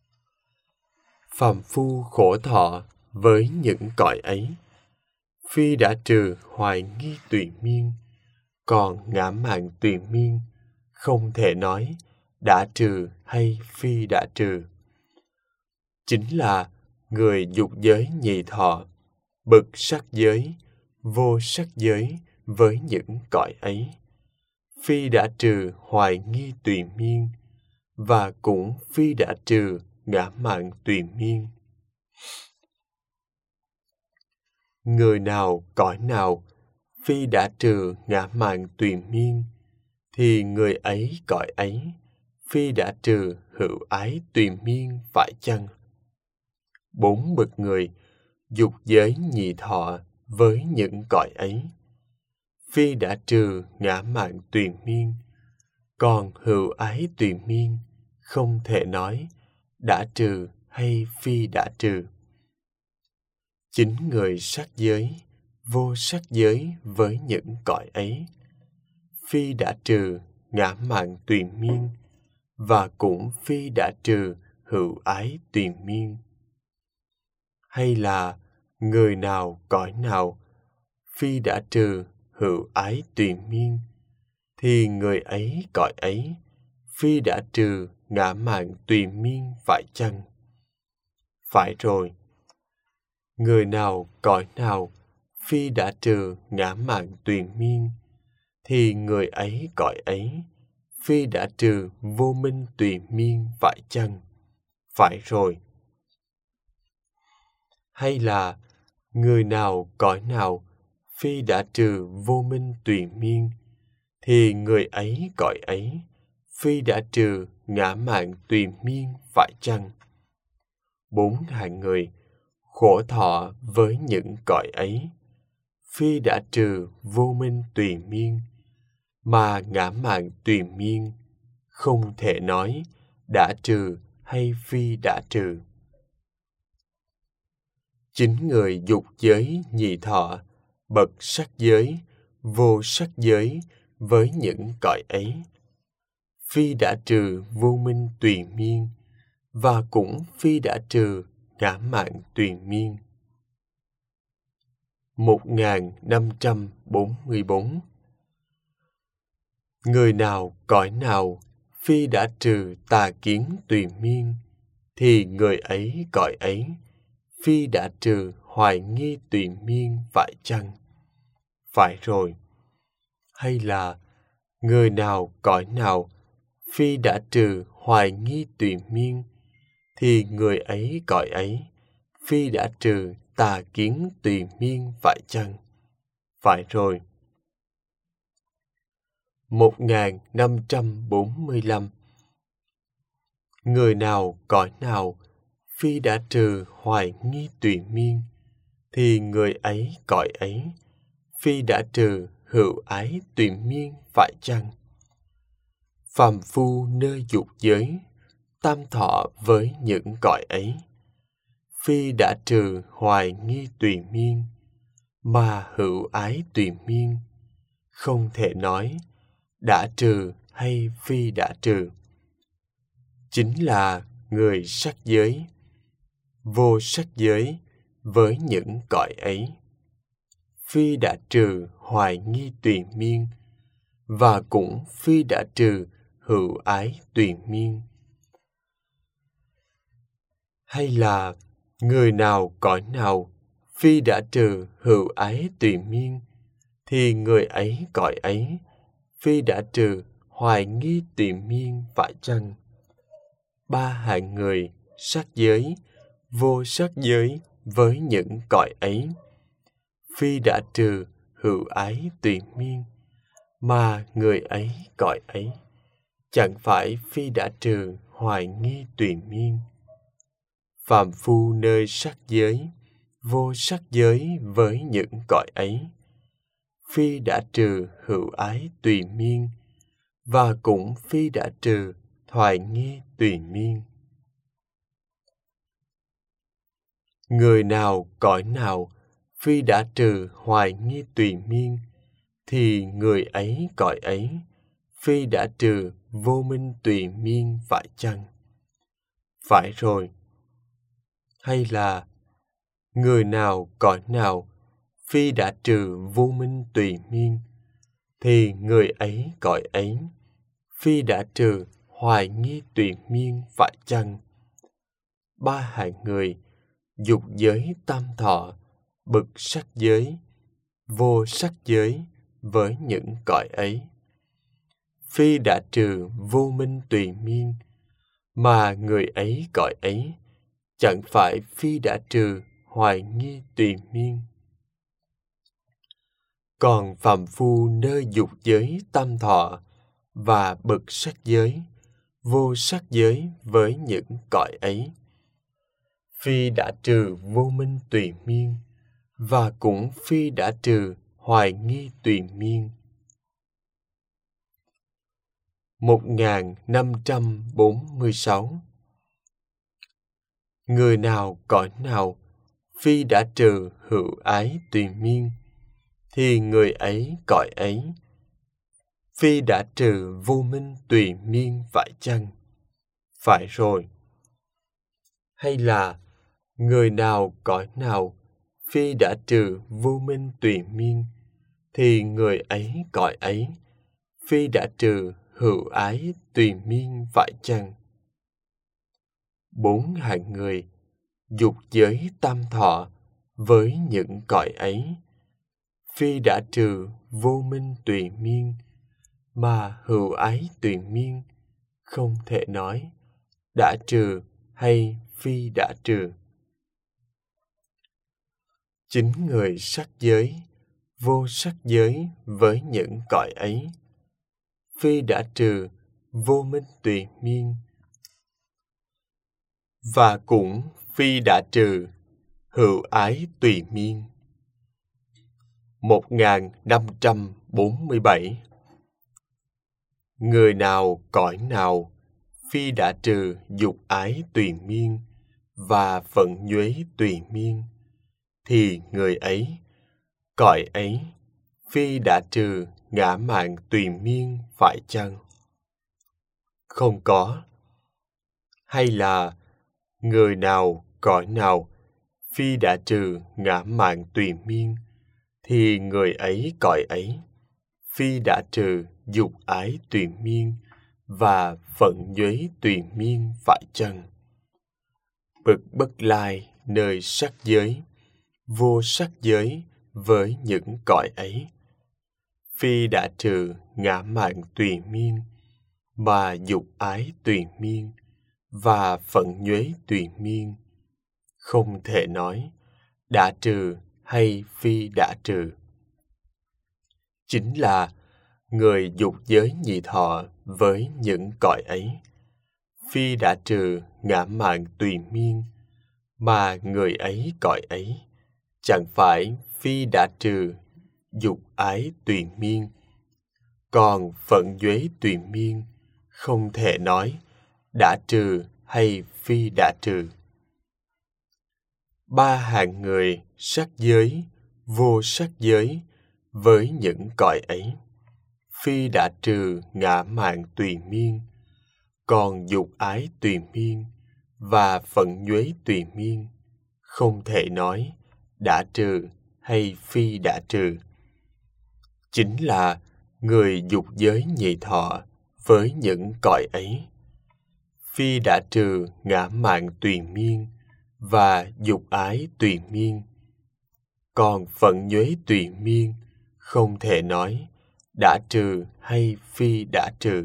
Phàm phu khổ thọ với những cõi ấy, phi đã trừ hoài nghi tùy miên, còn ngã mạn tùy miên không thể nói đã trừ hay phi đã trừ. Chính là người dục giới nhị thọ, bậc sắc giới, vô sắc giới với những cõi ấy, phi đã trừ hoài nghi tùy miên và cũng phi đã trừ ngã mạn tùy miên. Người nào cõi nào phi đã trừ ngã mạn tùy miên, thì người ấy cõi ấy phi đã trừ hữu ái tùy miên phải chăng? Bốn bậc người, dục giới nhị thọ với những cõi ấy, phi đã trừ ngã mạn tùy miên, còn hữu ái tùy miên không thể nói đã trừ hay phi đã trừ. Chính người sắc giới, vô sắc giới với những cõi ấy, phi đã trừ ngã mạn tùy miên và cũng phi đã trừ hữu ái tùy miên. Hay là người nào cõi nào phi đã trừ hữu ái tùy miên, thì người ấy cõi ấy phi đã trừ ngã mạn tùy miên phải chăng? Phải rồi. Người nào cõi nào phi đã trừ ngã mạn tùy miên, thì người ấy cõi ấy phi đã trừ vô minh tùy miên phải chăng? Phải rồi. Hay là người nào cõi nào phi đã trừ vô minh tùy miên, thì người ấy cõi ấy phi đã trừ ngã mạn tùy miên phải chăng? Bốn hạng người khổ thọ với những cõi ấy, phi đã trừ vô minh tùy miên mà ngã mạn tùy miên không thể nói đã trừ hay phi đã trừ. Chính người dục giới nhị thọ, bậc sắc giới, vô sắc giới với những cõi ấy, phi đã trừ vô minh tùy miên và cũng phi đã trừ ngã mạn tùy miên. 1544. Người nào cõi nào phi đã trừ tà kiến tùy miên, thì người ấy cõi ấy phi đã trừ hoài nghi tùy miên phải chăng? Phải rồi. Hay là người nào cõi nào phi đã trừ hoài nghi tùy miên, thì người ấy cõi ấy phi đã trừ tà kiến tùy miên phải chăng? Phải rồi. 1545. Người nào cõi nào phi đã trừ hoài nghi tùy miên, thì người ấy cõi ấy phi đã trừ hữu ái tùy miên phải chăng? Phàm phu nơi dục giới tam thọ với những cõi ấy, phi đã trừ hoài nghi tùy miên, mà hữu ái tùy miên, không thể nói đã trừ hay phi đã trừ. Chính là người sắc giới, vô sắc giới với những cõi ấy, phi đã trừ hoài nghi tùy miên, và cũng phi đã trừ hữu ái tùy miên. Hay là người nào cõi nào phi đã trừ hữu ái tùy miên, thì người ấy cõi ấy phi đã trừ hoài nghi tùy miên phải chăng? Ba hạng người sắc giới, vô sắc giới với những cõi ấy, phi đã trừ hữu ái tùy miên, mà người ấy cõi ấy chẳng phải phi đã trừ hoài nghi tùy miên. Phàm phu nơi sắc giới, vô sắc giới với những cõi ấy, phi đã trừ hữu ái tùy miên, và cũng phi đã trừ hoài nghi tùy miên. Người nào cõi nào phi đã trừ hoài nghi tùy miên, thì người ấy cõi ấy phi đã trừ vô minh tùy miên phải chăng? Phải rồi. Hay là người nào cõi nào phi đã trừ vô minh tùy miên, thì người ấy cõi ấy phi đã trừ hoài nghi tùy miên phải chăng? Ba hạng người dục giới tam thọ, bậc sắc giới, vô sắc giới với những cõi ấy, phi đã trừ vô minh tùy miên, mà người ấy cõi ấy chẳng phải phi đã trừ hoài nghi tùy miên. Còn phàm phu nơi dục giới tam thọ và bậc sắc giới, vô sắc giới với những cõi ấy, phi đã trừ vô minh tùy miên, và cũng phi đã trừ hoài nghi tùy miên. 1546. Người nào cõi nào phi đã trừ hữu ái tùy miên, thì người ấy cõi ấy phi đã trừ vô minh tùy miên phải chăng? Phải rồi. Hay là người nào cõi nào phi đã trừ vô minh tùy miên, thì người ấy cõi ấy phi đã trừ hữu ái tùy miên phải chăng? Bốn hạng người dục giới tam thọ với những cõi ấy, phi đã trừ vô minh tùy miên, mà hữu ái tùy miên, không thể nói đã trừ hay phi đã trừ. Chính người sắc giới, vô sắc giới với những cõi ấy, phi đã trừ vô minh tùy miên, và cũng phi đã trừ hữu ái tùy miên. 1547. Người nào cõi nào phi đã trừ dục ái tùy miên và phận nhuế tùy miên, thì người ấy cõi ấy phi đã trừ ngã mạn tùy miên phải chăng? Không có. Hay là người nào cõi nào phi đã trừ ngã mạn tùy miên, thì người ấy cõi ấy phi đã trừ dục ái tùy miên và phận nhuế tùy miên phải chăng? Bậc Bất Lai nơi sắc giới, vô sắc giới với những cõi ấy, phi đã trừ ngã mạn tùy miên, mà dục ái tùy miên và phận nhuế tùy miên, không thể nói đã trừ hay phi đã trừ. Chính là người dục giới nhị thọ với những cõi ấy. Phi đã trừ ngã mạn tùy miên, mà người ấy cõi ấy chẳng phải phi đã trừ dục ái tùy miên. Còn phận uế tùy miên không thể nói đã trừ hay phi đã trừ. Ba hạng người sắc giới, vô sắc giới với những cõi ấy, phi đã trừ ngã mạn tùy miên, còn dục ái tùy miên và phận uế tùy miên không thể nói đã trừ hay phi đã trừ. Chính là người dục giới nhị thọ với những cõi ấy, phi đã trừ ngã mạn tùy miên và dục ái tùy miên, còn phận uế tùy miên không thể nói đã trừ hay phi đã trừ.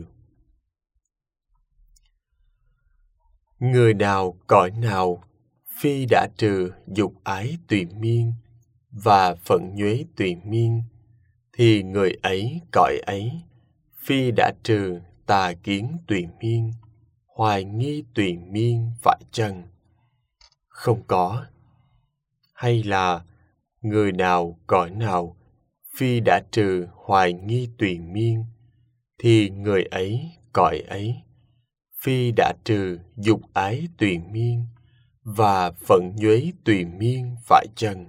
Người nào cõi nào phi đã trừ dục ái tùy miên và phận uế tùy miên, thì người ấy cõi ấy phi đã trừ tà kiến tùy miên, hoài nghi tùy miên phải chăng? Không có. Hay là người nào cõi nào phi đã trừ hoài nghi tùy miên, thì người ấy cõi ấy phi đã trừ dục ái tùy miên và phận uế tùy miên phải chăng?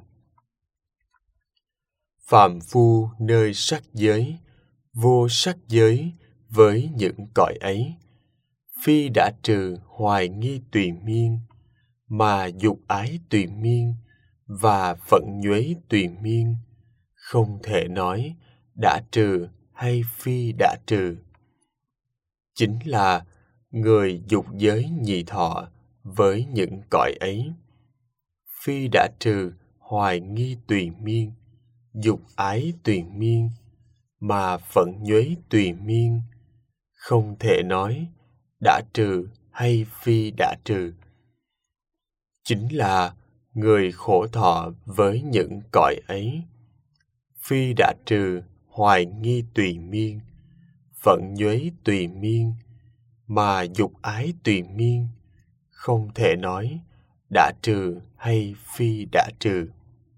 Phàm phu nơi sắc giới, vô sắc giới với những cõi ấy, phi đã trừ hoài nghi tùy miên, mà dục ái tùy miên và phận uế tùy miên không thể nói đã trừ hay phi đã trừ. Chính là người dục giới nhị thọ với những cõi ấy, phi đã trừ hoài nghi tùy miên, dục ái tùy miên, mà phận uế tùy miên không thể nói đã trừ hay phi đã trừ. Chính là người khổ thọ với những cõi ấy, phi đã trừ hoài nghi tùy miên, phận uế tùy miên, mà dục ái tùy miên không thể nói đã trừ hay phi đã trừ.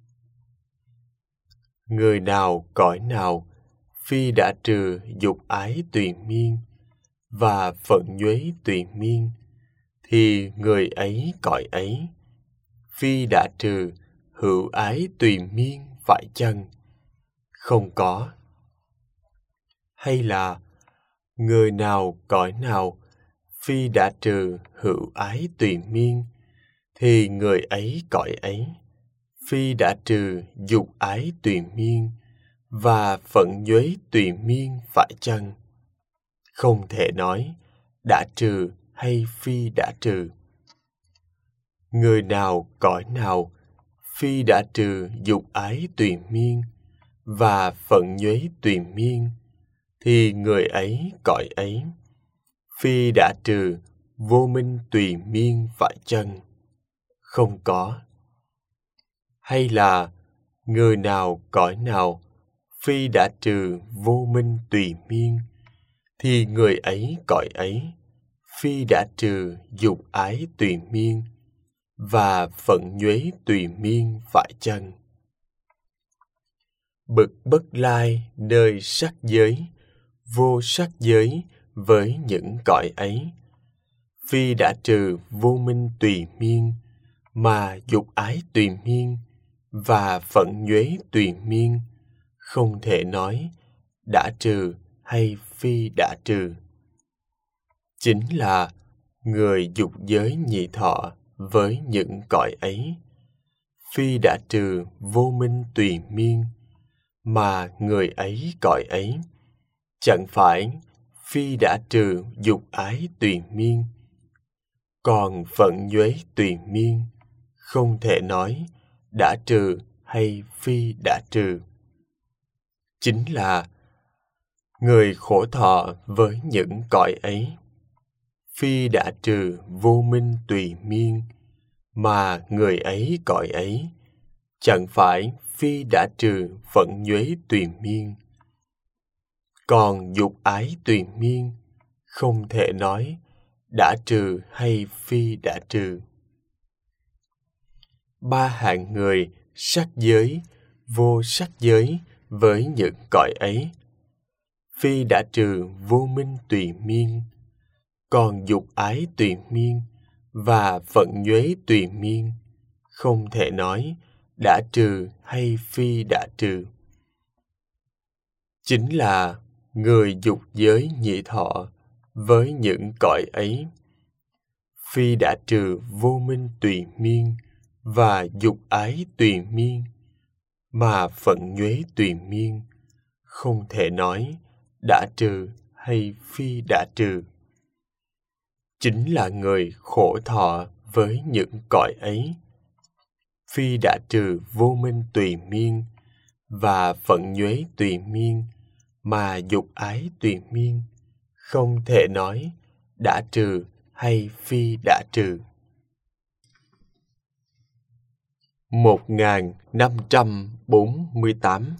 Người nào cõi nào phi đã trừ dục ái tùy miên và phận uế tùy miên, thì người ấy cõi ấy phi đã trừ hữu ái tùy miên phải chăng? Không có. Hay là người nào cõi nào phi đã trừ hữu ái tùy miên, thì người ấy cõi ấy phi đã trừ dục ái tùy miên và phận uế tùy miên phải chăng? Không thể nói đã trừ hay phi đã trừ. Người nào cõi nào phi đã trừ dục ái tùy miên và phận uế tùy miên, thì người ấy cõi ấy phi đã trừ vô minh tùy miên phải chăng? Không có. Hay là người nào cõi nào phi đã trừ vô minh tùy miên, thì người ấy cõi ấy phi đã trừ dục ái tùy miên và phận uế tùy miên phải chăng? Bậc Bất Lai nơi sắc giới, vô sắc giới với những cõi ấy, phi đã trừ vô minh tùy miên, mà dục ái tùy miên và phận uế tùy miên không thể nói đã trừ hay phi đã trừ. Chính là người dục giới nhị thọ với những cõi ấy, phi đã trừ vô minh tùy miên, mà người ấy cõi ấy chẳng phải phi đã trừ dục ái tùy miên, còn phận uế tùy miên không thể nói đã trừ hay phi đã trừ. Chính là người khổ thọ với những cõi ấy, phi đã trừ vô minh tùy miên, mà người ấy cõi ấy chẳng phải phi đã trừ phận uế tùy miên, Còn dục ái tùy miên, không thể nói đã trừ hay phi đã trừ. Ba hạng người sắc giới, vô sắc giới với những cõi ấy, phi đã trừ vô minh tùy miên. Còn dục ái tùy miên và phận nhuế tùy miên, không thể nói đã trừ hay phi đã trừ. Chính là người dục giới nhị thọ với những cõi ấy, phi đã trừ vô minh tùy miên và dục ái tùy miên, mà phận nhuế tùy miên, không thể nói đã trừ hay phi đã trừ. Chính là người khổ thọ với những cõi ấy, phi đã trừ vô minh tùy miên và phận nhuế tùy miên, mà dục ái tùy miên, không thể nói đã trừ hay phi đã trừ. 1548.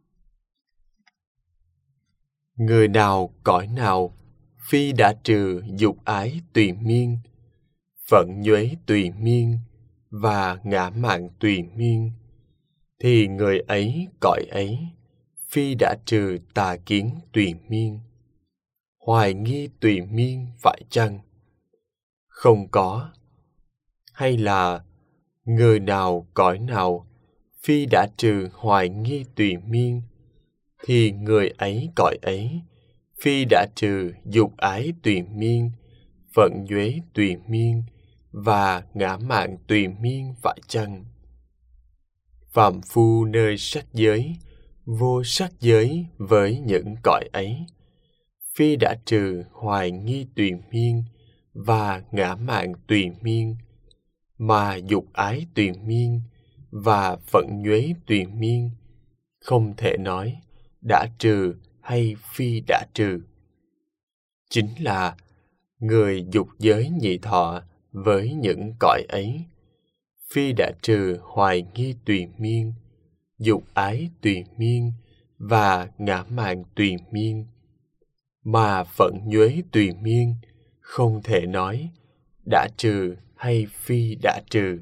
Người nào cõi nào phi đã trừ dục ái tùy miên, phận nhuế tùy miên và ngã mạn tùy miên, thì người ấy cõi ấy phi đã trừ tà kiến tùy miên. Hoài nghi tùy miên phải chăng? Không có. Hay là người nào cõi nào phi đã trừ hoài nghi tùy miên, thì người ấy cõi ấy phi đã trừ dục ái tùy miên, phận nhuế tùy miên và ngã mạn tùy miên phải chăng? Phàm phu nơi sắc giới, vô sắc giới với những cõi ấy, phi đã trừ hoài nghi tùy miên và ngã mạn tùy miên, mà dục ái tùy miên và phận nhuế tùy miên, không thể nói đã trừ hay phi đã trừ. Chính là người dục giới nhị thọ với những cõi ấy, phi đã trừ hoài nghi tùy miên, dục ái tùy miên và ngã mạn tùy miên, mà phận nhuế tùy miên, không thể nói đã trừ hay phi đã trừ.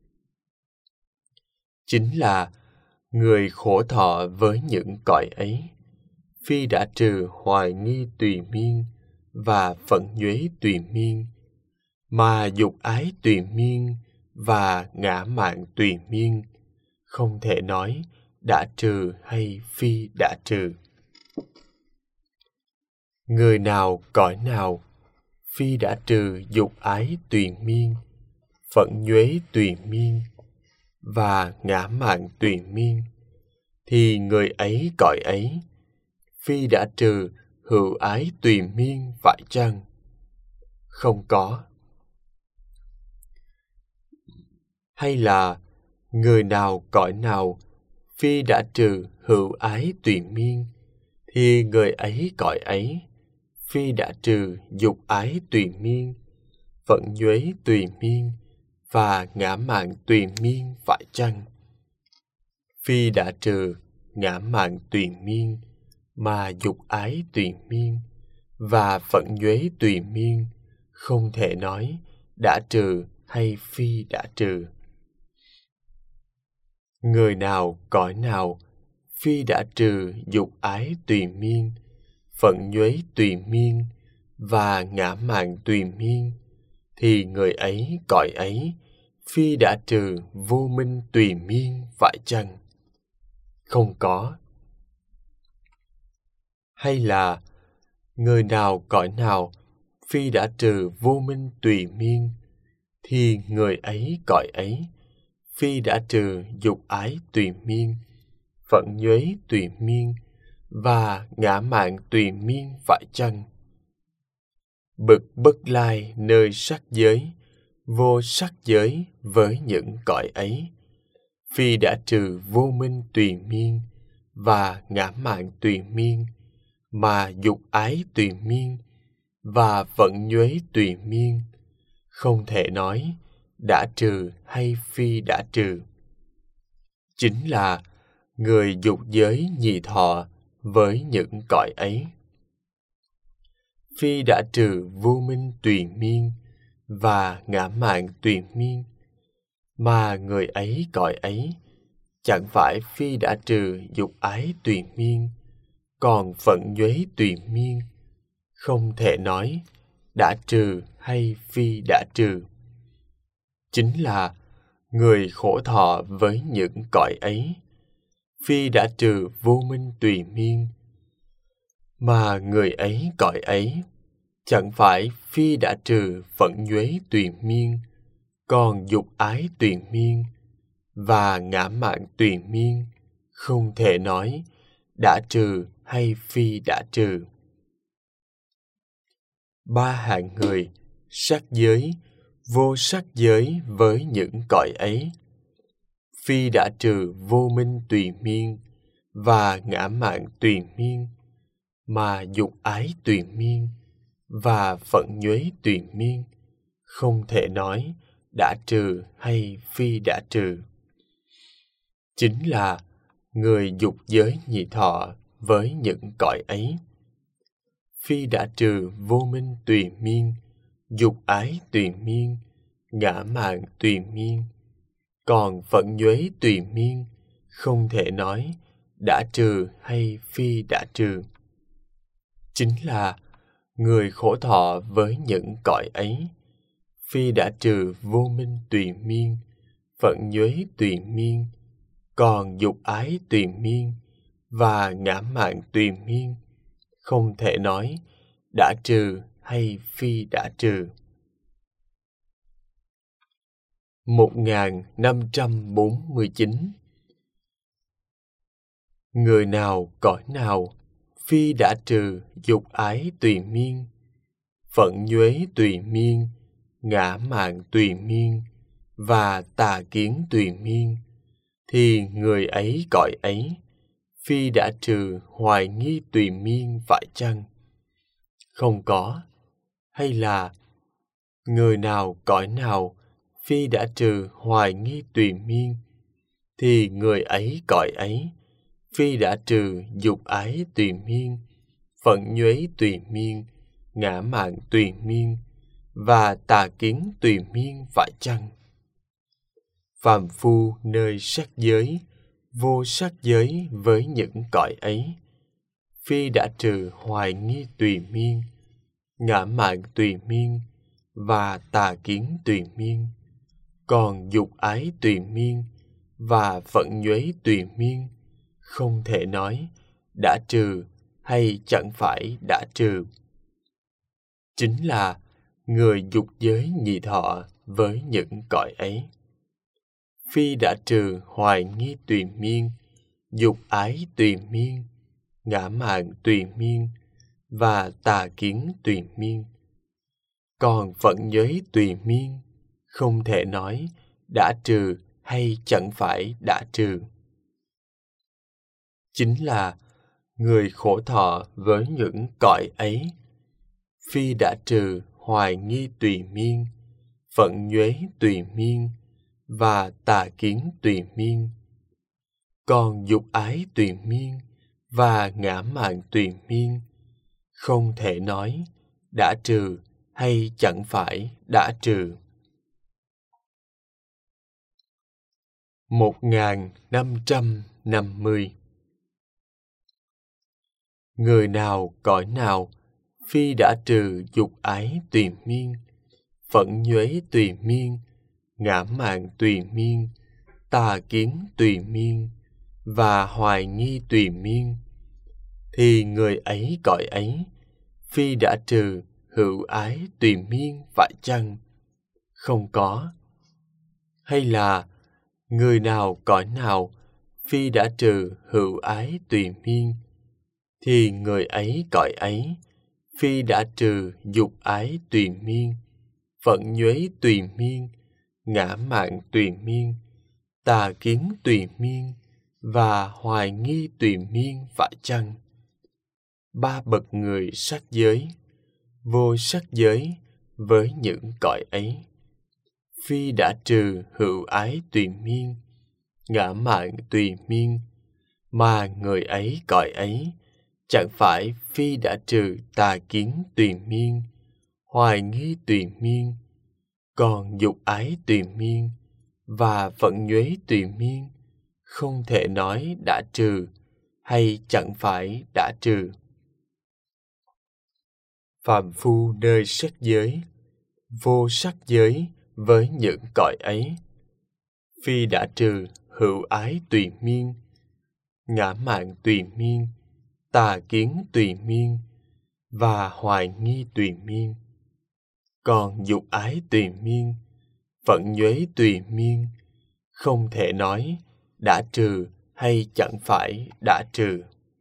Chính là người khổ thọ với những cõi ấy, phi đã trừ hoài nghi tùy miên và phận nhuế tùy miên, mà dục ái tùy miên và ngã mạn tùy miên, không thể nói đã trừ hay phi đã trừ. Người nào cõi nào phi đã trừ dục ái tùy miên, phận nhuế tùy miên và ngã mạn tùy miên, thì người ấy cõi ấy phi đã trừ hữu ái tùy miên phải chăng? Không có. Hay là người nào cõi nào phi đã trừ hữu ái tùy miên, thì người ấy cõi ấy phi đã trừ dục ái tùy miên, phận nhuế tùy miên và ngã mạn tùy miên phải chăng? Phi đã trừ ngã mạn tùy miên, mà dục ái tùy miên và phận nhuế tùy miên, không thể nói đã trừ hay phi đã trừ. Người nào cõi nào phi đã trừ dục ái tùy miên, phận nhuế tùy miên và ngã mạn tùy miên, thì người ấy cõi ấy phi đã trừ vô minh tùy miên phải chăng? Không có. Hay là người nào cõi nào phi đã trừ vô minh tùy miên, thì người ấy cõi ấy phi đã trừ dục ái tùy miên, phận nhuế tùy miên và ngã mạn tùy miên phải chăng? Bậc Bất Lai nơi sắc giới, vô sắc giới với những cõi ấy, phi đã trừ vô minh tùy miên và ngã mạn tùy miên, mà dục ái tùy miên và phận nhuế tùy miên, không thể nói đã trừ hay phi đã trừ. Chính là người dục giới nhị thọ với những cõi ấy, phi đã trừ vô minh tùy miên và ngã mạn tùy miên, mà người ấy cõi ấy chẳng phải phi đã trừ dục ái tùy miên, còn phận nhuế tùy miên, không thể nói đã trừ hay phi đã trừ. Chính là người khổ thọ với những cõi ấy, phi đã trừ vô minh tùy miên, mà người ấy cõi ấy chẳng phải phi đã trừ phận nhuế tùy miên, còn dục ái tùy miên và ngã mạn tùy miên, không thể nói đã trừ hay phi đã trừ. Ba hạng người, sắc giới, vô sắc giới với những cõi ấy, phi đã trừ vô minh tùy miên và ngã mạn tùy miên, mà dục ái tùy miên và phận nhuế tùy miên, không thể nói đã trừ hay phi đã trừ. Chính là người dục giới nhị thọ với những cõi ấy, phi đã trừ vô minh tùy miên, dục ái tùy miên, ngã mạn tùy miên, còn phận nhuế tùy miên, không thể nói đã trừ hay phi đã trừ. Chính là người khổ thọ với những cõi ấy, phi đã trừ vô minh tùy miên, phận nhuế tùy miên, còn dục ái tùy miên và ngã mạn tùy miên, không thể nói đã trừ hay phi đã trừ. 1549. Người nào cõi nào phi đã trừ dục ái tùy miên, phận nhuế tùy miên, ngã mạn tùy miên và tà kiến tùy miên, thì người ấy cõi ấy phi đã trừ hoài nghi tùy miên phải chăng? Không có. Hay là người nào cõi nào phi đã trừ hoài nghi tùy miên, thì người ấy cõi ấy phi đã trừ dục ái tùy miên, phận nhuế tùy miên, ngã mạn tùy miên và tà kiến tùy miên phải chăng? Phàm phu nơi sắc giới, vô sắc giới với những cõi ấy, phi đã trừ hoài nghi tùy miên, ngã mạn tùy miên và tà kiến tùy miên, còn dục ái tùy miên và phận nhuế tùy miên, không thể nói đã trừ hay chẳng phải đã trừ. Chính là người dục giới nhị thọ với những cõi ấy, phi đã trừ hoài nghi tùy miên, dục ái tùy miên, ngã mạn tùy miên và tà kiến tùy miên, còn phận nhuế tùy miên, không thể nói đã trừ hay chẳng phải đã trừ. Chính là người khổ thọ với những cõi ấy, phi đã trừ hoài nghi tùy miên, phận nhuế tùy miên và tà kiến tùy miên, còn dục ái tùy miên và ngã mạn tùy miên, không thể nói đã trừ hay chẳng phải đã trừ. 1550. Người nào cõi nào phi đã trừ dục ái tùy miên, phận nhuế tùy miên, ngã mạn tùy miên, tà kiến tùy miên và hoài nghi tùy miên, thì người ấy cõi ấy phi đã trừ hữu ái tùy miên phải chăng? Không có. Hay là người nào cõi nào phi đã trừ hữu ái tùy miên, thì người ấy cõi ấy phi đã trừ dục ái tùy miên, phận nhuế tùy miên, ngã mạn tùy miên, tà kiến tùy miên và hoài nghi tùy miên phải chăng? Ba bậc người sắc giới, vô sắc giới với những cõi ấy, phi đã trừ hữu ái tùy miên, ngã mạn tùy miên, mà người ấy cõi ấy chẳng phải phi đã trừ tà kiến tùy miên, hoài nghi tùy miên, còn dục ái tùy miên và phận nhuế tùy miên, không thể nói đã trừ hay chẳng phải đã trừ. Phàm phu nơi sắc giới, vô sắc giới với những cõi ấy, phi đã trừ hữu ái tùy miên, ngã mạn tùy miên, tà kiến tùy miên và hoài nghi tùy miên. Còn dục ái tùy miên, phận nhuế tùy miên, không thể nói đã trừ hay chẳng phải đã trừ.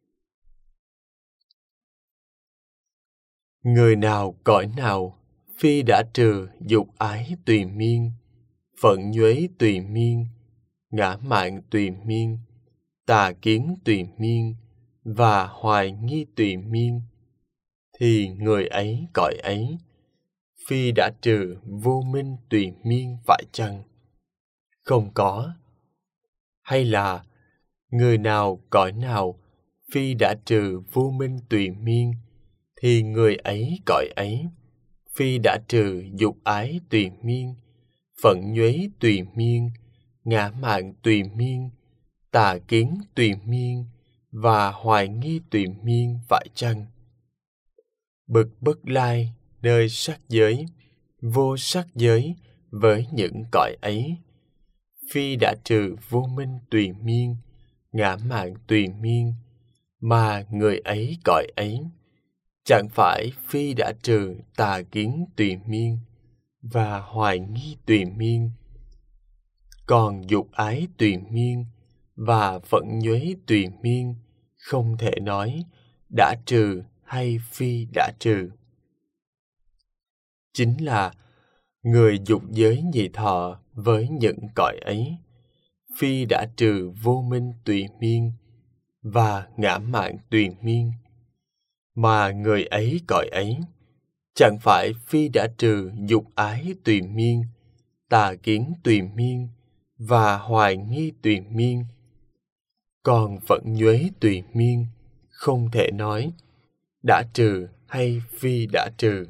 Người nào cõi nào phi đã trừ dục ái tùy miên, phận nhuế tùy miên, ngã mạn tùy miên, tà kiến tùy miên và hoài nghi tùy miên, thì người ấy cõi ấy phi đã trừ vô minh tùy miên phải chăng? Không có. Hay là người nào cõi nào phi đã trừ vô minh tùy miên, thì người ấy cõi ấy phi đã trừ dục ái tùy miên, phận nhuế tùy miên, ngã mạn tùy miên, tà kiến tùy miên và hoài nghi tùy miên phải chăng? Bậc Bất Lai nơi sắc giới, vô sắc giới với những cõi ấy, phi đã trừ vô minh tùy miên, ngã mạn tùy miên, mà người ấy cõi ấy chẳng phải phi đã trừ tà kiến tùy miên và hoài nghi tùy miên, còn dục ái tùy miên và phận nhuế tùy miên, không thể nói đã trừ hay phi đã trừ. Chính là người dục giới nhị thọ với những cõi ấy, phi đã trừ vô minh tùy miên và ngã mạn tùy miên, mà người ấy cõi ấy chẳng phải phi đã trừ dục ái tùy miên, tà kiến tùy miên và hoài nghi tùy miên, còn phận nhuế tùy miên, không thể nói đã trừ hay phi đã trừ.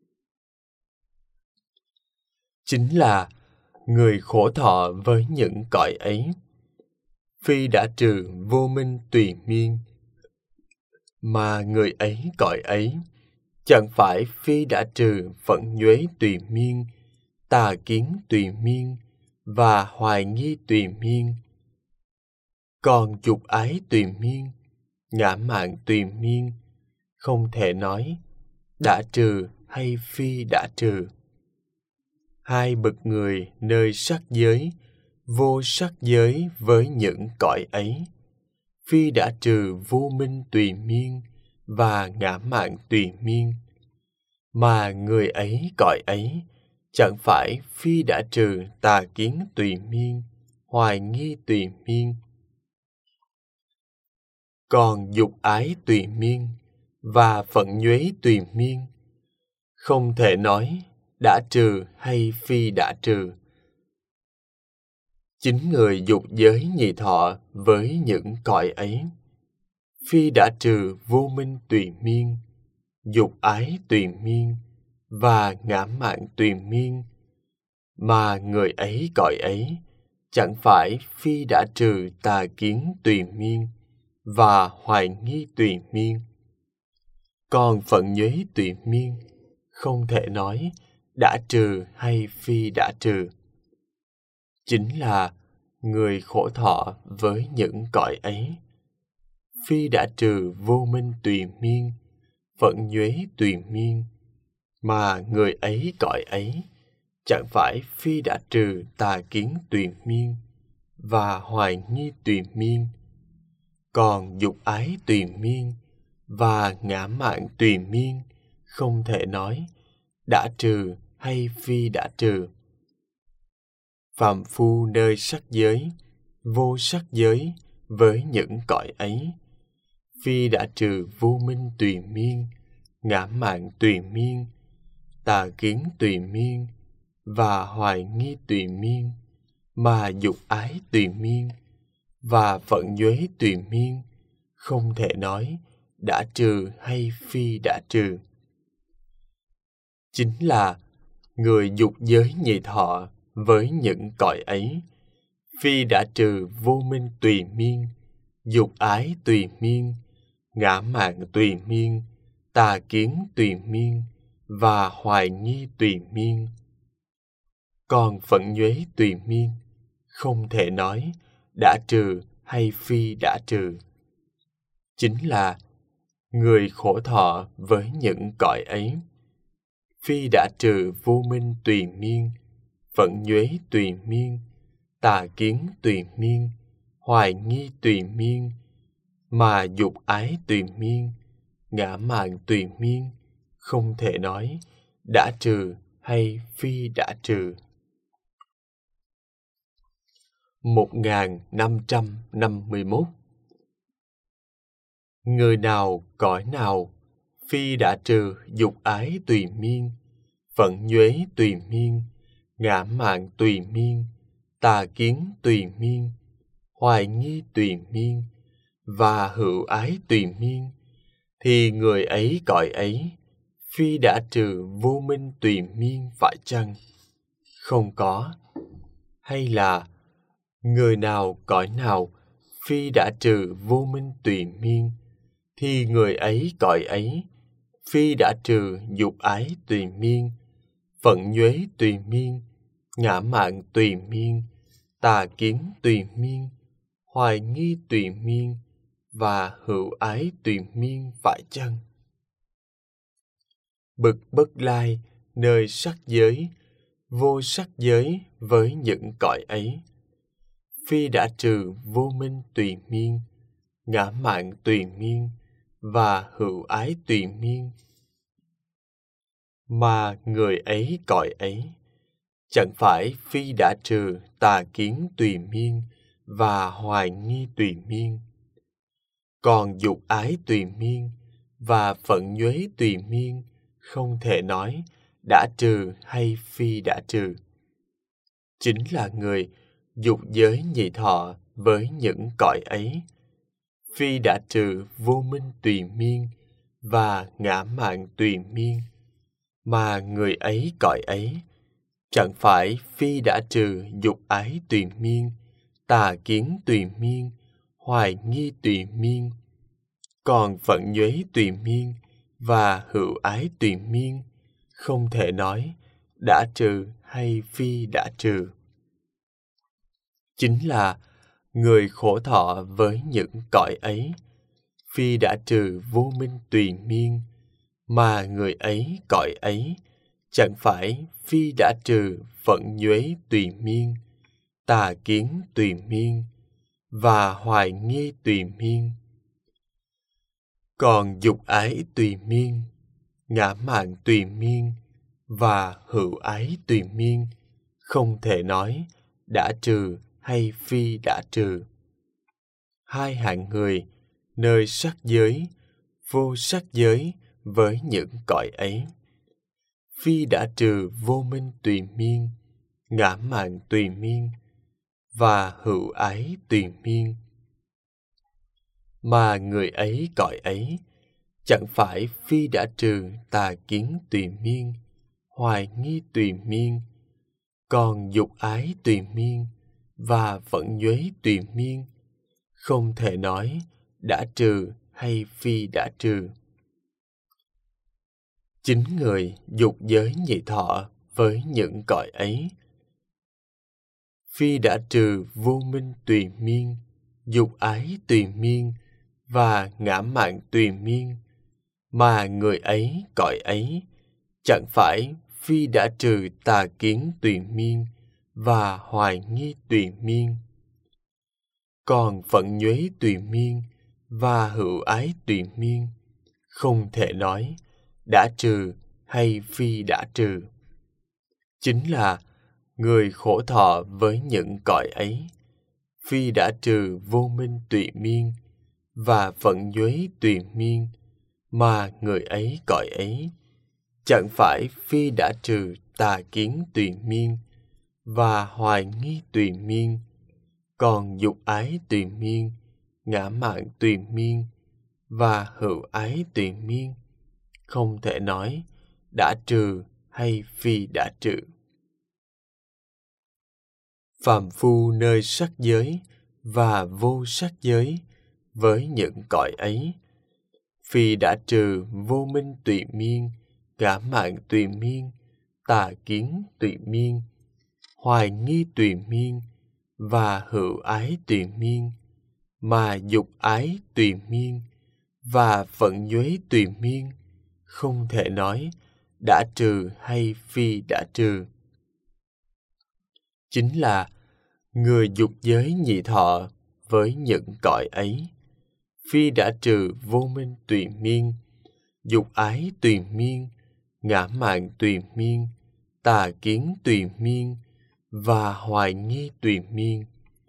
Chính là người khổ thọ với những cõi ấy, phi đã trừ vô minh tùy miên, mà người ấy cõi ấy chẳng phải phi đã trừ phận nhuế tùy miên, tà kiến tùy miên và hoài nghi tùy miên, còn dục ái tùy miên, ngã mạn tùy miên, không thể nói đã trừ hay phi đã trừ. Hai bậc người nơi sắc giới, vô sắc giới với những cõi ấy, phi đã trừ vô minh tùy miên và ngã mạn tùy miên, mà người ấy cõi ấy chẳng phải phi đã trừ tà kiến tùy miên, hoài nghi tùy miên, còn dục ái tùy miên và phận nhuế tùy miên, không thể nói đã trừ hay phi đã trừ. Chính người dục giới nhị thọ với những cõi ấy, phi đã trừ vô minh tùy miên, dục ái tùy miên và ngã mạn tùy miên, mà người ấy cõi ấy chẳng phải phi đã trừ tà kiến tùy miên và hoài nghi tùy miên, còn phận nhuế tùy miên, không thể nói đã trừ hay phi đã trừ. Chính là người khổ thọ với những cõi ấy, phi đã trừ vô minh tùy miên, phận nhuế tùy miên, mà người ấy cõi ấy chẳng phải phi đã trừ tà kiến tùy miên và hoài nghi tùy miên, còn dục ái tùy miên và ngã mạn tùy miên, không thể nói đã trừ hay phi đã trừ. Phàm phu nơi sắc giới, vô sắc giới với những cõi ấy, phi đã trừ vô minh tùy miên, ngã mạn tùy miên, tà kiến tùy miên và hoài nghi tùy miên, mà dục ái tùy miên và phận nhuế tùy miên, không thể nói đã trừ hay phi đã trừ. Chính là người dục giới nhị thọ với những cõi ấy, phi đã trừ vô minh tùy miên, dục ái tùy miên, ngã mạn tùy miên, tà kiến tùy miên và hoài nghi tùy miên. Còn phận nhuế tùy miên, không thể nói đã trừ hay phi đã trừ. Chính là người khổ thọ với những cõi ấy, phi đã trừ vô minh tùy miên, phận nhuế tùy miên, tà kiến tùy miên, hoài nghi tùy miên, mà dục ái tùy miên, ngã mạn tùy miên, không thể nói đã trừ hay phi đã trừ. 1551. Người nào cõi nào, phi đã trừ dục ái tùy miên, phận nhuế tùy miên, ngã mạn tùy miên, tà kiến tùy miên, hoài nghi tùy miên và hữu ái tùy miên, thì người ấy cõi ấy, phi đã trừ vô minh tùy miên phải chăng? Không có. Hay là người nào cõi nào, phi đã trừ vô minh tùy miên, thì người ấy cõi ấy, phi đã trừ dục ái tùy miên, phận nhuế tùy miên, ngã mạn tùy miên, tà kiến tùy miên, hoài nghi tùy miên và hữu ái tùy miên phải chăng? Bậc Bất Lai nơi sắc giới, vô sắc giới với những cõi ấy, phi đã trừ vô minh tùy miên, ngã mạn tùy miên và hữu ái tùy miên, mà người ấy cõi ấy, chẳng phải phi đã trừ tà kiến tùy miên và hoài nghi tùy miên. Còn dục ái tùy miên và phận nhuế tùy miên, không thể nói đã trừ hay phi đã trừ. Chính là người dục giới nhị thọ với những cõi ấy, phi đã trừ vô minh tùy miên và ngã mạn tùy miên, mà người ấy cõi ấy, chẳng phải phi đã trừ dục ái tùy miên, tà kiến tùy miên, hoài nghi tùy miên. Còn phận nhuế tùy miên và hữu ái tùy miên, không thể nói đã trừ hay phi đã trừ. Chính là người khổ thọ với những cõi ấy, phi đã trừ vô minh tùy miên, mà người ấy cõi ấy, chẳng phải phi đã trừ phận nhuế tùy miên, tà kiến tùy miên và hoài nghi tùy miên. Còn dục ái tùy miên, ngã mạn tùy miên và hữu ái tùy miên, không thể nói đã trừ hay phi đã trừ. Hai hạng người nơi sắc giới, vô sắc giới với những cõi ấy, phi đã trừ vô minh tùy miên, ngã mạn tùy miên và hữu ái tùy miên, mà người ấy cõi ấy, chẳng phải phi đã trừ tà kiến tùy miên, hoài nghi tùy miên, còn dục ái tùy miên và phận nhuế tùy miên, không thể nói đã trừ hay phi đã trừ. Chính người dục giới nhị thọ với những cõi ấy, phi đã trừ vô minh tùy miên, dục ái tùy miên và ngã mạn tùy miên, mà người ấy cõi ấy, chẳng phải phi đã trừ tà kiến tùy miên và hoài nghi tùy miên. Còn phận nhuế tùy miên và hữu ái tùy miên, không thể nói đã trừ hay phi đã trừ. Chính là người khổ thọ với những cõi ấy, phi đã trừ vô minh tùy miên và phận nhuế tùy miên, mà người ấy cõi ấy, chẳng phải phi đã trừ tà kiến tùy miên và hoài nghi tùy miên, còn dục ái tùy miên, ngã mạn tùy miên, và hữu ái tùy miên, không thể nói đã trừ hay phi đã trừ. Phàm phu nơi sắc giới và vô sắc giới với những cõi ấy, phi đã trừ vô minh tùy miên, ngã mạn tùy miên, tà kiến tùy miên, hoài nghi tùy miên và hữu ái tùy miên, mà dục ái tùy miên và vận nhuế tùy miên, không thể nói đã trừ hay phi đã trừ. Chính là người dục giới nhị thọ với những cõi ấy, phi đã trừ vô minh tùy miên, dục ái tùy miên, ngã mạn tùy miên, tà kiến tùy miên và hoài nghi tùy miên.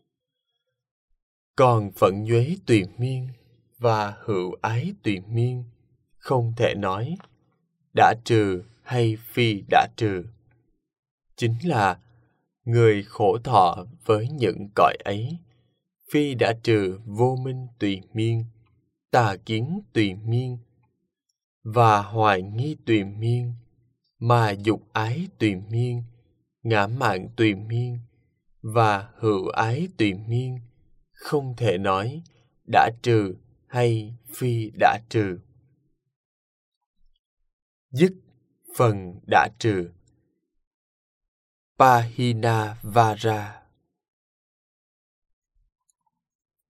Còn vận nhuế tùy miên và hữu ái tùy miên, không thể nói đã trừ hay phi đã trừ. Chính là người khổ thọ với những cõi ấy, phi đã trừ vô minh tùy miên, tà kiến tùy miên và hoài nghi tùy miên, mà dục ái tùy miên, ngã mạn tùy miên và hữu ái tùy miên, không thể nói đã trừ hay phi đã trừ. Dứt phần đã trừ. Pahina Vara.